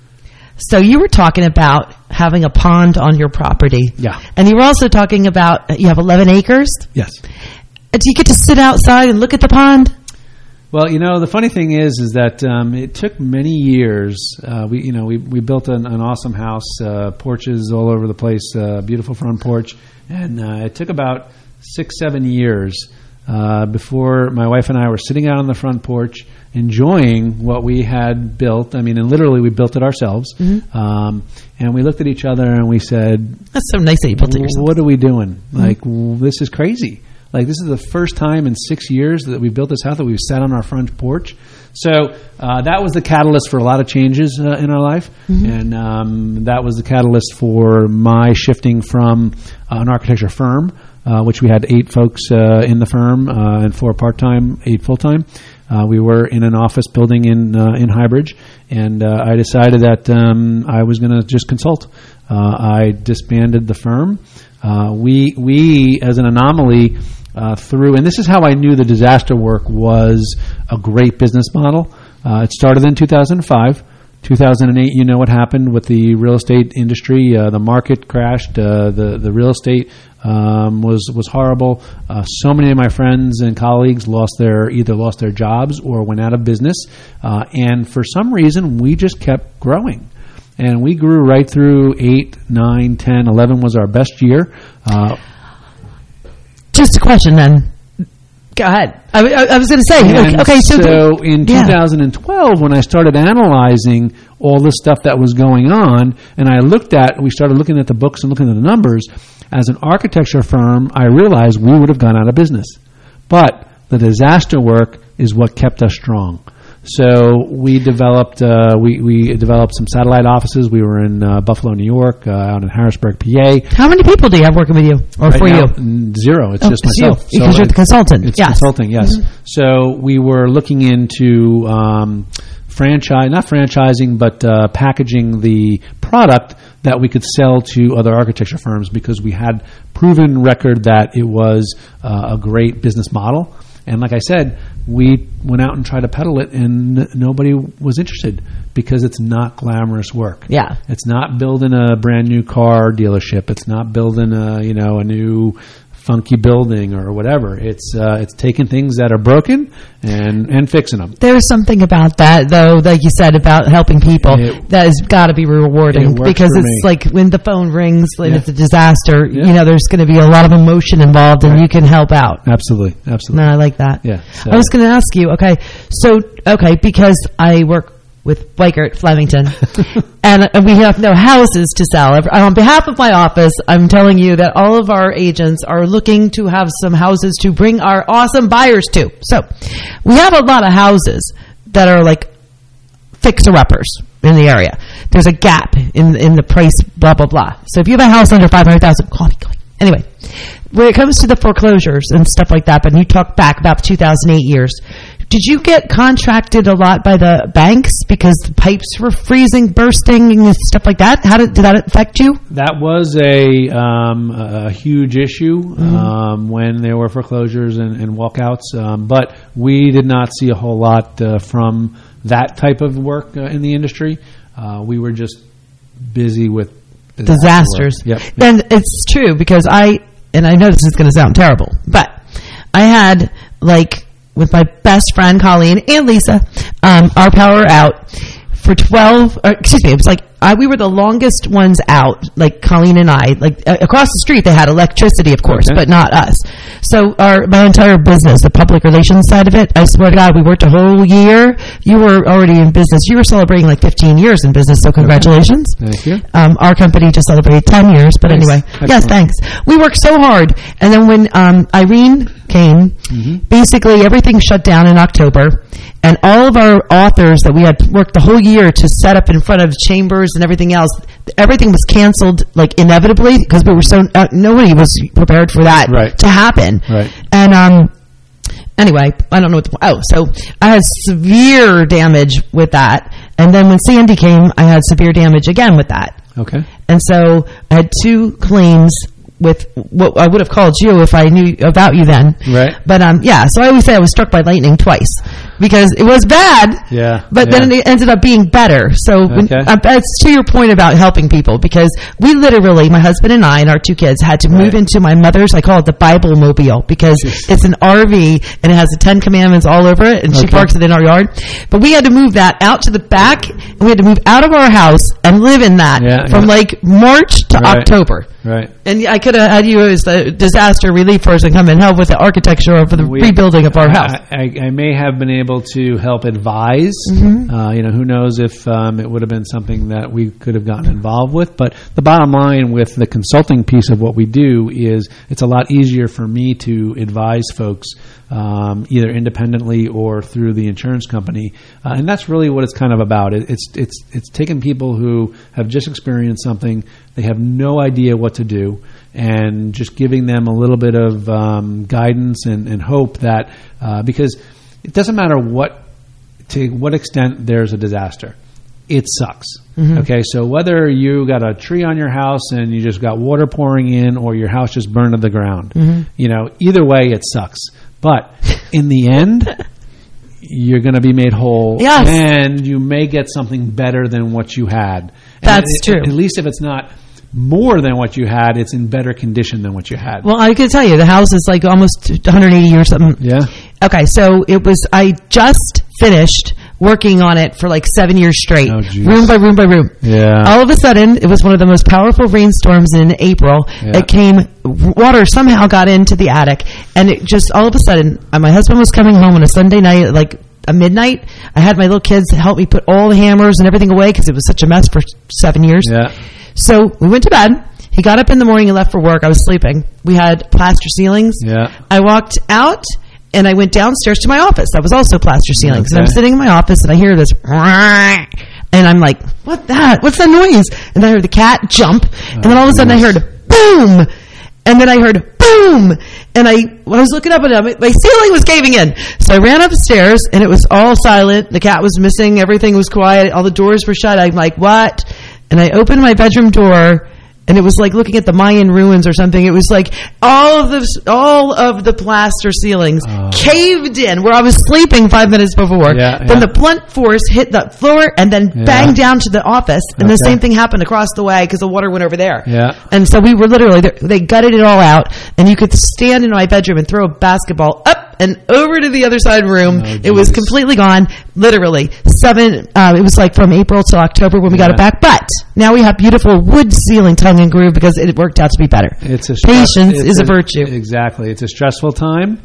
Speaker 5: So you were talking about having a pond on your property.
Speaker 6: Yeah.
Speaker 5: And you were also talking about, you have eleven acres?
Speaker 6: Yes.
Speaker 5: Do you get to sit outside and look at the pond?
Speaker 6: Well, you know, the funny thing is, is that um, it took many years. Uh, we, you know, we we built an, an awesome house, uh, porches all over the place, uh, beautiful front porch, and uh, it took about six, seven years uh, before my wife and I were sitting out on the front porch enjoying what we had built. I mean, and literally we built it ourselves. Mm-hmm. Um, and we looked at each other and we said,
Speaker 5: that's so nice that you built it yourself.
Speaker 6: What are we doing?
Speaker 5: Mm-hmm.
Speaker 6: Like, w- this is crazy. Like, this is the first time in six years that we built this house that we've sat on our front porch. So uh, that was the catalyst for a lot of changes uh, in our life. Mm-hmm. And um, that was the catalyst for my shifting from uh, an architecture firm, uh, which we had eight folks uh, in the firm uh, and four part-time, eight full-time. Uh, we were in an office building in uh, in Highbridge, and uh, I decided that um, I was going to just consult. Uh, I disbanded the firm. Uh, we we as an anomaly uh, through, and this is how I knew the disaster work was a great business model. Uh, it started in two thousand five. two thousand eight, you know what happened with the real estate industry. Uh, the market crashed. Uh, the the real estate um, was was horrible. Uh, so many of my friends and colleagues lost their either lost their jobs or went out of business. Uh, and for some reason, we just kept growing. and we grew right through eight, nine, ten, eleven was our best year. Uh,
Speaker 5: Just a question then. Go ahead. I, I, I was going to say,
Speaker 6: and
Speaker 5: okay, so,
Speaker 6: so in
Speaker 5: yeah.
Speaker 6: two thousand twelve, when I started analyzing all the stuff that was going on, and I looked at, we started looking at the books and looking at the numbers, as an architecture firm, I realized we would have gone out of business. But the disaster work is what kept us strong. So we developed uh, we, we developed some satellite offices. We were in uh, Buffalo, New York, uh, out in Harrisburg, P A.
Speaker 5: How many people do you have working with you or
Speaker 6: right
Speaker 5: for
Speaker 6: now,
Speaker 5: you?
Speaker 6: n- Zero. It's
Speaker 5: oh,
Speaker 6: just
Speaker 5: it's
Speaker 6: myself.
Speaker 5: You, because
Speaker 6: so
Speaker 5: you're the consultant.
Speaker 6: It's
Speaker 5: yes.
Speaker 6: consulting, yes.
Speaker 5: Mm-hmm.
Speaker 6: So we were looking into um, franchise, not franchising, but uh, packaging the product that we could sell to other architecture firms because we had proven record that it was uh, a great business model. And like I said, we went out and tried to peddle it, and n- nobody was interested because it's not glamorous work.
Speaker 5: Yeah,
Speaker 6: it's not building a brand new car dealership. It's not building a you know a new funky building or whatever. It's uh, it's taking things that are broken and and fixing them.
Speaker 5: There's something about that, though, like you said, about helping people
Speaker 6: it,
Speaker 5: that has got to be rewarding because it's
Speaker 6: me.
Speaker 5: like when the phone rings and
Speaker 6: yeah.
Speaker 5: it's a disaster,
Speaker 6: yeah.
Speaker 5: you know, there's going to be a lot of emotion involved and right. you can help out.
Speaker 6: Absolutely. Absolutely.
Speaker 5: No, I like that.
Speaker 6: Yeah. So.
Speaker 5: I was going to ask you, okay, so, okay, because I work with Weichert Flemington, and we have no houses to sell. On behalf of my office, I'm telling you that all of our agents are looking to have some houses to bring our awesome buyers to. So we have a lot of houses that are like fixer-uppers in the area. There's a gap in in the price, blah, blah, blah. So if you have a house under five hundred thousand dollars, call me, call me. Anyway, when it comes to the foreclosures and stuff like that, but you talk back about two thousand eight years, did you get contracted a lot by the banks because the pipes were freezing, bursting, and stuff like that? How did, did that affect you?
Speaker 6: That was a, um, a huge issue mm-hmm. um, when there were foreclosures and, and walkouts, um, but we did not see a whole lot uh, from that type of work uh, in the industry. Uh, we were just busy with
Speaker 5: disasters.
Speaker 6: Yep.
Speaker 5: And it's true because I, and I know this is going to sound terrible, but I had like with my best friend Colleen and Lisa, um, our power out for twelve, or excuse me, it was like I, we were the longest ones out, like Colleen and I, like uh, across the street they had electricity, of course, okay. but not us. So our, my entire business, the public relations side of it, I swear to God, we worked a whole year. You were already in business. You were celebrating like fifteen years in business, so congratulations.
Speaker 6: Okay. Thank you.
Speaker 5: Um, our company just celebrated ten years, but nice. Anyway, Excellent. Yes, thanks. We worked so hard. And then when um, Irene came, mm-hmm. basically everything shut down in October. And all of our authors that we had worked the whole year to set up in front of chambers and everything else, everything was canceled like inevitably because we were so uh, nobody was prepared for that
Speaker 6: right.
Speaker 5: to happen.
Speaker 6: Right.
Speaker 5: And um, anyway, I don't know what. The, oh, so I had severe damage with that, and then when Sandy came, I had severe damage again with that.
Speaker 6: Okay.
Speaker 5: And so I had two claims with what I would have called you if I knew about you then.
Speaker 6: Right.
Speaker 5: But um, yeah, so I always say I was struck by lightning twice because it was bad.
Speaker 6: Yeah.
Speaker 5: But
Speaker 6: yeah.
Speaker 5: then it ended up being better. So
Speaker 6: okay.
Speaker 5: when, uh, that's to your point about helping people because we literally, my husband and I and our two kids had to move right. into my mother's, I call it the Bible mobile because it's an R V and it has the Ten Commandments all over it and okay. she parks it in our yard. But we had to move that out to the back and we had to move out of our house and live in that
Speaker 6: yeah,
Speaker 5: from
Speaker 6: yeah.
Speaker 5: like March to
Speaker 6: right.
Speaker 5: October.
Speaker 6: Right.
Speaker 5: And I could have had you as the disaster relief person come and help with the architecture or for the we, rebuilding of our house.
Speaker 6: I, I, I may have been able to help advise.
Speaker 5: Mm-hmm.
Speaker 6: Uh, you know, who knows if um, it would have been something that we could have gotten involved with. But the bottom line with the consulting piece of what we do is it's a lot easier for me to advise folks um, either independently or through the insurance company. Uh, and that's really what it's kind of about. It, it's, it's, it's taking people who have just experienced something, they have no idea what to do, and just giving them a little bit of um, guidance and, and hope that uh, because it doesn't matter what to what extent there's a disaster, it sucks. Mm-hmm. Okay, so whether you got a tree on your house and you just got water pouring in, or your house just burned to the ground, mm-hmm. you know, either way it sucks. But in the end, you're going to be made whole,
Speaker 5: yes.
Speaker 6: and you may get something better than what you had.
Speaker 5: That's
Speaker 6: and
Speaker 5: true.
Speaker 6: At least if it's not more than what you had, it's in better condition than what you had.
Speaker 5: Well, I can tell you, the house is like almost one hundred eighty or something.
Speaker 6: Yeah.
Speaker 5: Okay, so it was, I just finished working on it for like seven years straight,
Speaker 6: Oh, geez.
Speaker 5: room by room by room.
Speaker 6: Yeah.
Speaker 5: All of a sudden, it was one of the most powerful rainstorms in April.
Speaker 6: Yeah.
Speaker 5: It came, water somehow got into the attic, and it just all of a sudden, uh, my husband was coming home on a Sunday night, like a midnight. I had my little kids help me put all the hammers and everything away because it was such a mess for seven years.
Speaker 6: Yeah.
Speaker 5: So we went to bed. He got up in the morning and left for work. I was sleeping. We had plaster ceilings.
Speaker 6: Yeah.
Speaker 5: I walked out and I went downstairs to my office. That was also plaster ceilings.
Speaker 6: Okay.
Speaker 5: And I'm sitting in my office and I hear this, and I'm like, what that? What's that noise? And then I heard the cat jump. And then all of a sudden I heard boom. And then I heard boom. And I, I was looking up and my ceiling was caving in. So I ran upstairs and it was all silent. The cat was missing. Everything was quiet. All the doors were shut. I'm like, what? And I opened my bedroom door. And it was like looking at the Mayan ruins or something. It was like all of the all of the plaster ceilings
Speaker 6: oh.
Speaker 5: caved in where I was sleeping five minutes before.
Speaker 6: Yeah,
Speaker 5: then
Speaker 6: yeah.
Speaker 5: the blunt force hit the floor and then
Speaker 6: Yeah.
Speaker 5: banged down to the office. And the
Speaker 6: Okay.
Speaker 5: same thing happened across the way because the water went over there.
Speaker 6: Yeah.
Speaker 5: And so we were literally, they gutted it all out. And you could stand in my bedroom and throw a basketball up and over to the other side room.
Speaker 6: Oh,
Speaker 5: it was
Speaker 6: geez.
Speaker 5: completely gone. Literally. Seven, uh, it was like from April till October when we got
Speaker 6: Yeah.
Speaker 5: it back. But now we have beautiful wood ceiling tongue and groove because it worked out to be better.
Speaker 6: It's a stress-
Speaker 5: Patience
Speaker 6: it's
Speaker 5: is a virtue.
Speaker 6: Exactly. It's a stressful time.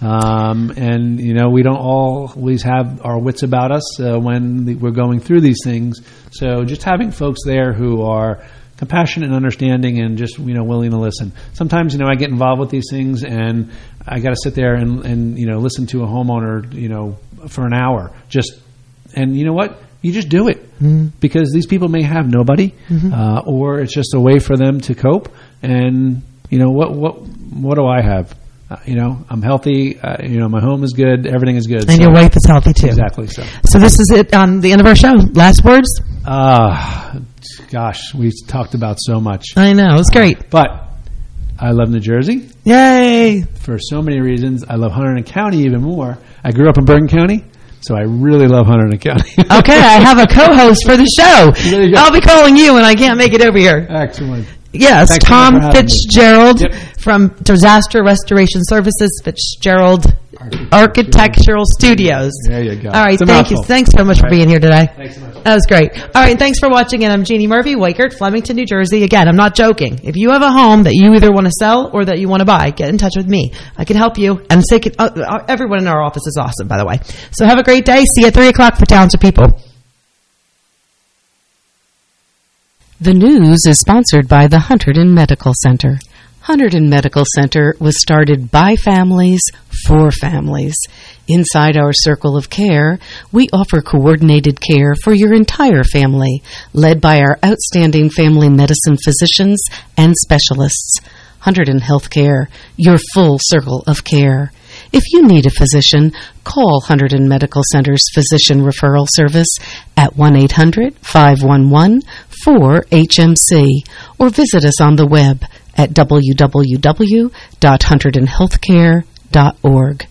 Speaker 6: Um, and, you know, we don't always have our wits about us uh, when the, we're going through these things. So just having folks there who are compassionate and understanding and just, you know, willing to listen. Sometimes, you know, I get involved with these things and I got to sit there and, and, you know, listen to a homeowner, you know, for an hour. Just, and you know what? You just do it mm-hmm. because these people may have nobody, mm-hmm. uh, or it's just a way for them to cope. And you know what? What what do I have? Uh, you know, I'm healthy. Uh, you know, my home is good. Everything is good.
Speaker 5: And so, your wife is healthy too.
Speaker 6: Exactly. So,
Speaker 5: so this is it on the end of our show. Last words.
Speaker 6: Ah, uh, gosh, we talked about so much.
Speaker 5: I know, it's great.
Speaker 6: Uh, but I love New Jersey.
Speaker 5: Yay!
Speaker 6: For so many reasons. I love Hunterdon County even more. I grew up in Bergen County. So I really love Hunterdon County.
Speaker 5: Okay, I have a co-host for the show. I'll be calling you when I can't make it over here.
Speaker 6: Excellent.
Speaker 5: Yes,
Speaker 6: Thanks
Speaker 5: Tom Fitzgerald
Speaker 6: yep.
Speaker 5: from Disaster Restoration Services, Fitzgerald Architectural, Architectural Studios.
Speaker 6: There you go.
Speaker 5: All right, thank
Speaker 6: mouthful.
Speaker 5: you. Thanks so much
Speaker 6: All
Speaker 5: for
Speaker 6: right.
Speaker 5: being here today.
Speaker 6: Thanks so much.
Speaker 5: That was great. All right, thanks for watching. And I'm Jeannie Murphy, Wakert, Flemington, New Jersey. Again, I'm not joking. If you have a home that you either want to sell or that you want to buy, get in touch with me. I can help you. And say, uh, everyone in our office is awesome, by the way. So have a great day. See you at three o'clock for Talented People.
Speaker 10: The news is sponsored by the Hunterdon Medical Center. Hunterdon Medical Center was started by families for families. Inside our circle of care, we offer coordinated care for your entire family, led by our outstanding family medicine physicians and specialists. Hunterdon Healthcare, your full circle of care. If you need a physician, call Hunterdon Medical Center's Physician Referral Service at one eight hundred, five one one, four H M C or visit us on the web at w w w dot hunterdon healthcare dot org.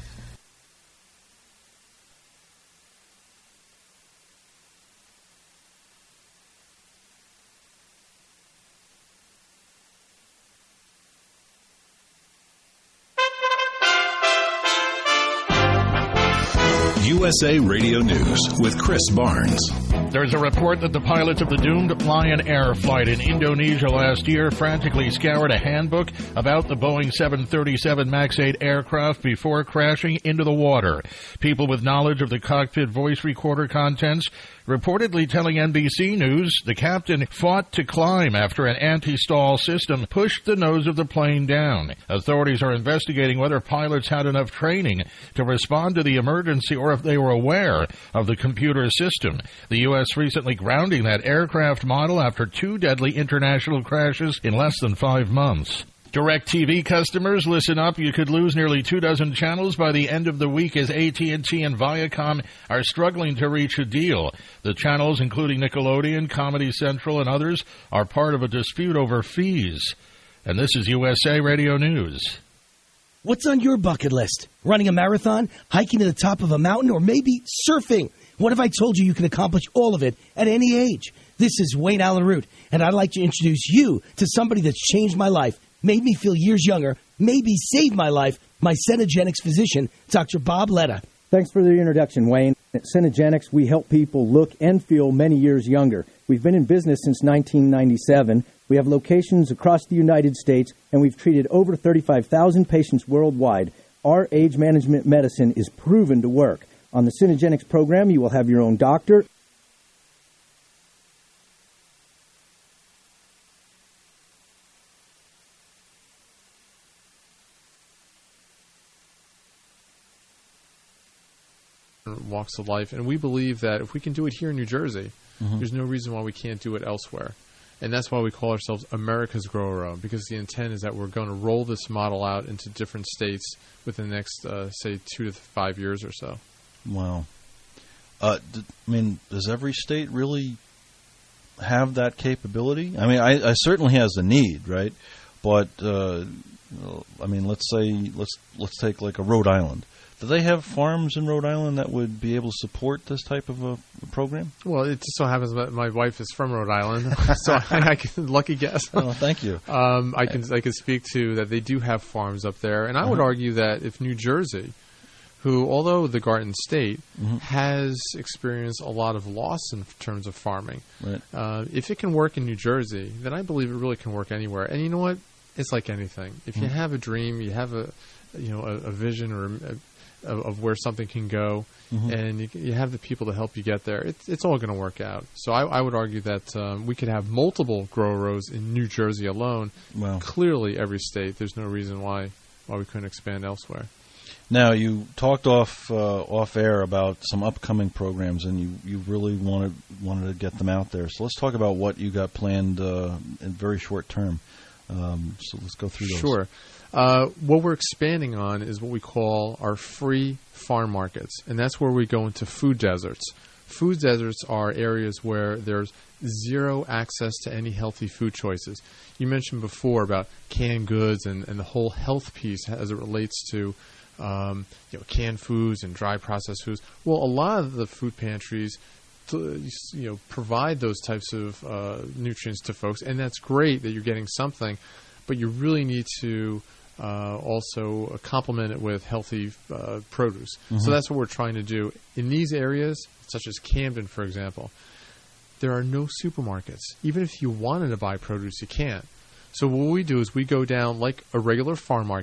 Speaker 11: U S A Radio News with Chris Barnes.
Speaker 3: There's a report that the pilots of the doomed Lion Air flight in Indonesia last year frantically scoured a handbook about the Boeing seven thirty-seven MAX eight aircraft before crashing into the water. People with knowledge of the cockpit voice recorder contents reportedly telling N B C News the captain fought to climb after an anti-stall system pushed the nose of the plane down. Authorities are investigating whether pilots had enough training to respond to the emergency or if they were aware of the computer system. The U S recently grounding that aircraft model after two deadly international crashes in less than five months. DirecTV customers, listen up. You could lose nearly two dozen channels by the end of the week as A T and T and Viacom are struggling to reach a deal. The channels, including Nickelodeon, Comedy Central, and others, are part of a dispute over fees. And this is U S A Radio News.
Speaker 12: What's on your bucket list? Running a marathon, hiking to the top of a mountain, or maybe surfing? What if I told you you can accomplish all of it at any age? This is Wayne Allen Root, and I'd like to introduce you to somebody that's changed my life, made me feel years younger, maybe saved my life, my Cenegenics physician, Doctor Bob Letta.
Speaker 13: Thanks for the introduction, Wayne. At Synergenics, we help people look and feel many years younger. We've been in business since nineteen ninety-seven. We have locations across the United States, and we've treated over thirty-five thousand patients worldwide. Our age management medicine is proven to work. On the Synergenics program, you will have your own doctor.
Speaker 14: Walks of life, and we believe that if we can do it here in New Jersey,
Speaker 15: Mhm.
Speaker 14: there's no reason why we can't do it elsewhere. And that's why we call ourselves America's Grow-A-Row, because the intent is that we're going to roll this model out into different states within the next, uh, say, two to five years or so.
Speaker 15: Wow. Uh, d- I mean, does every state really have that capability? I mean, I, I certainly has the need, right? But uh, I mean, let's say let's let's take like a Rhode Island. Do they have farms in Rhode Island that would be able to support this type of a program?
Speaker 14: Well, it just so happens that my wife is from Rhode Island, so I, I can, lucky guess.
Speaker 15: Oh, thank you.
Speaker 14: Um, I can I can speak to that they do have farms up there, and I would
Speaker 15: Uh-huh.
Speaker 14: argue that if New Jersey, who, although the Garden State,
Speaker 15: Mhm.
Speaker 14: has experienced a lot of loss in terms of farming,
Speaker 15: Right.
Speaker 14: uh, if it can work in New Jersey, then I believe it really can work anywhere. And you know what? It's like anything. If you
Speaker 15: Mhm.
Speaker 14: have a dream, you have a you know a, a vision or a, of, of where something can go,
Speaker 15: Mhm.
Speaker 14: and you, you have the people to help you get there, it's, it's all going to work out. So I, I would argue that um, we could have multiple Grow-A-Rows in New Jersey alone.
Speaker 15: Wow.
Speaker 14: Clearly, every state, there's no reason why why we couldn't expand elsewhere.
Speaker 15: Now, you talked off uh, off air about some upcoming programs, and you, you really wanted wanted to get them out there. So let's talk about what you got planned uh, in very short term. Um, so let's go through those.
Speaker 14: Sure. Uh, what we're expanding on is what we call our free farm markets, and that's where we go into food deserts. Food deserts are areas where there's zero access to any healthy food choices. You mentioned before about canned goods and, and the whole health piece as it relates to um, you know, canned foods and dry processed foods. Well, a lot of the food pantries to, you know, provide those types of uh, nutrients to folks, and that's great that you're getting something, but you really need to uh, also complement it with healthy uh, produce.
Speaker 15: Mhm.
Speaker 14: So that's what we're trying to do. In these areas, such as Camden, for example, there are no supermarkets. Even if you wanted to buy produce, you can't. So what we do is we go down like a regular farm market.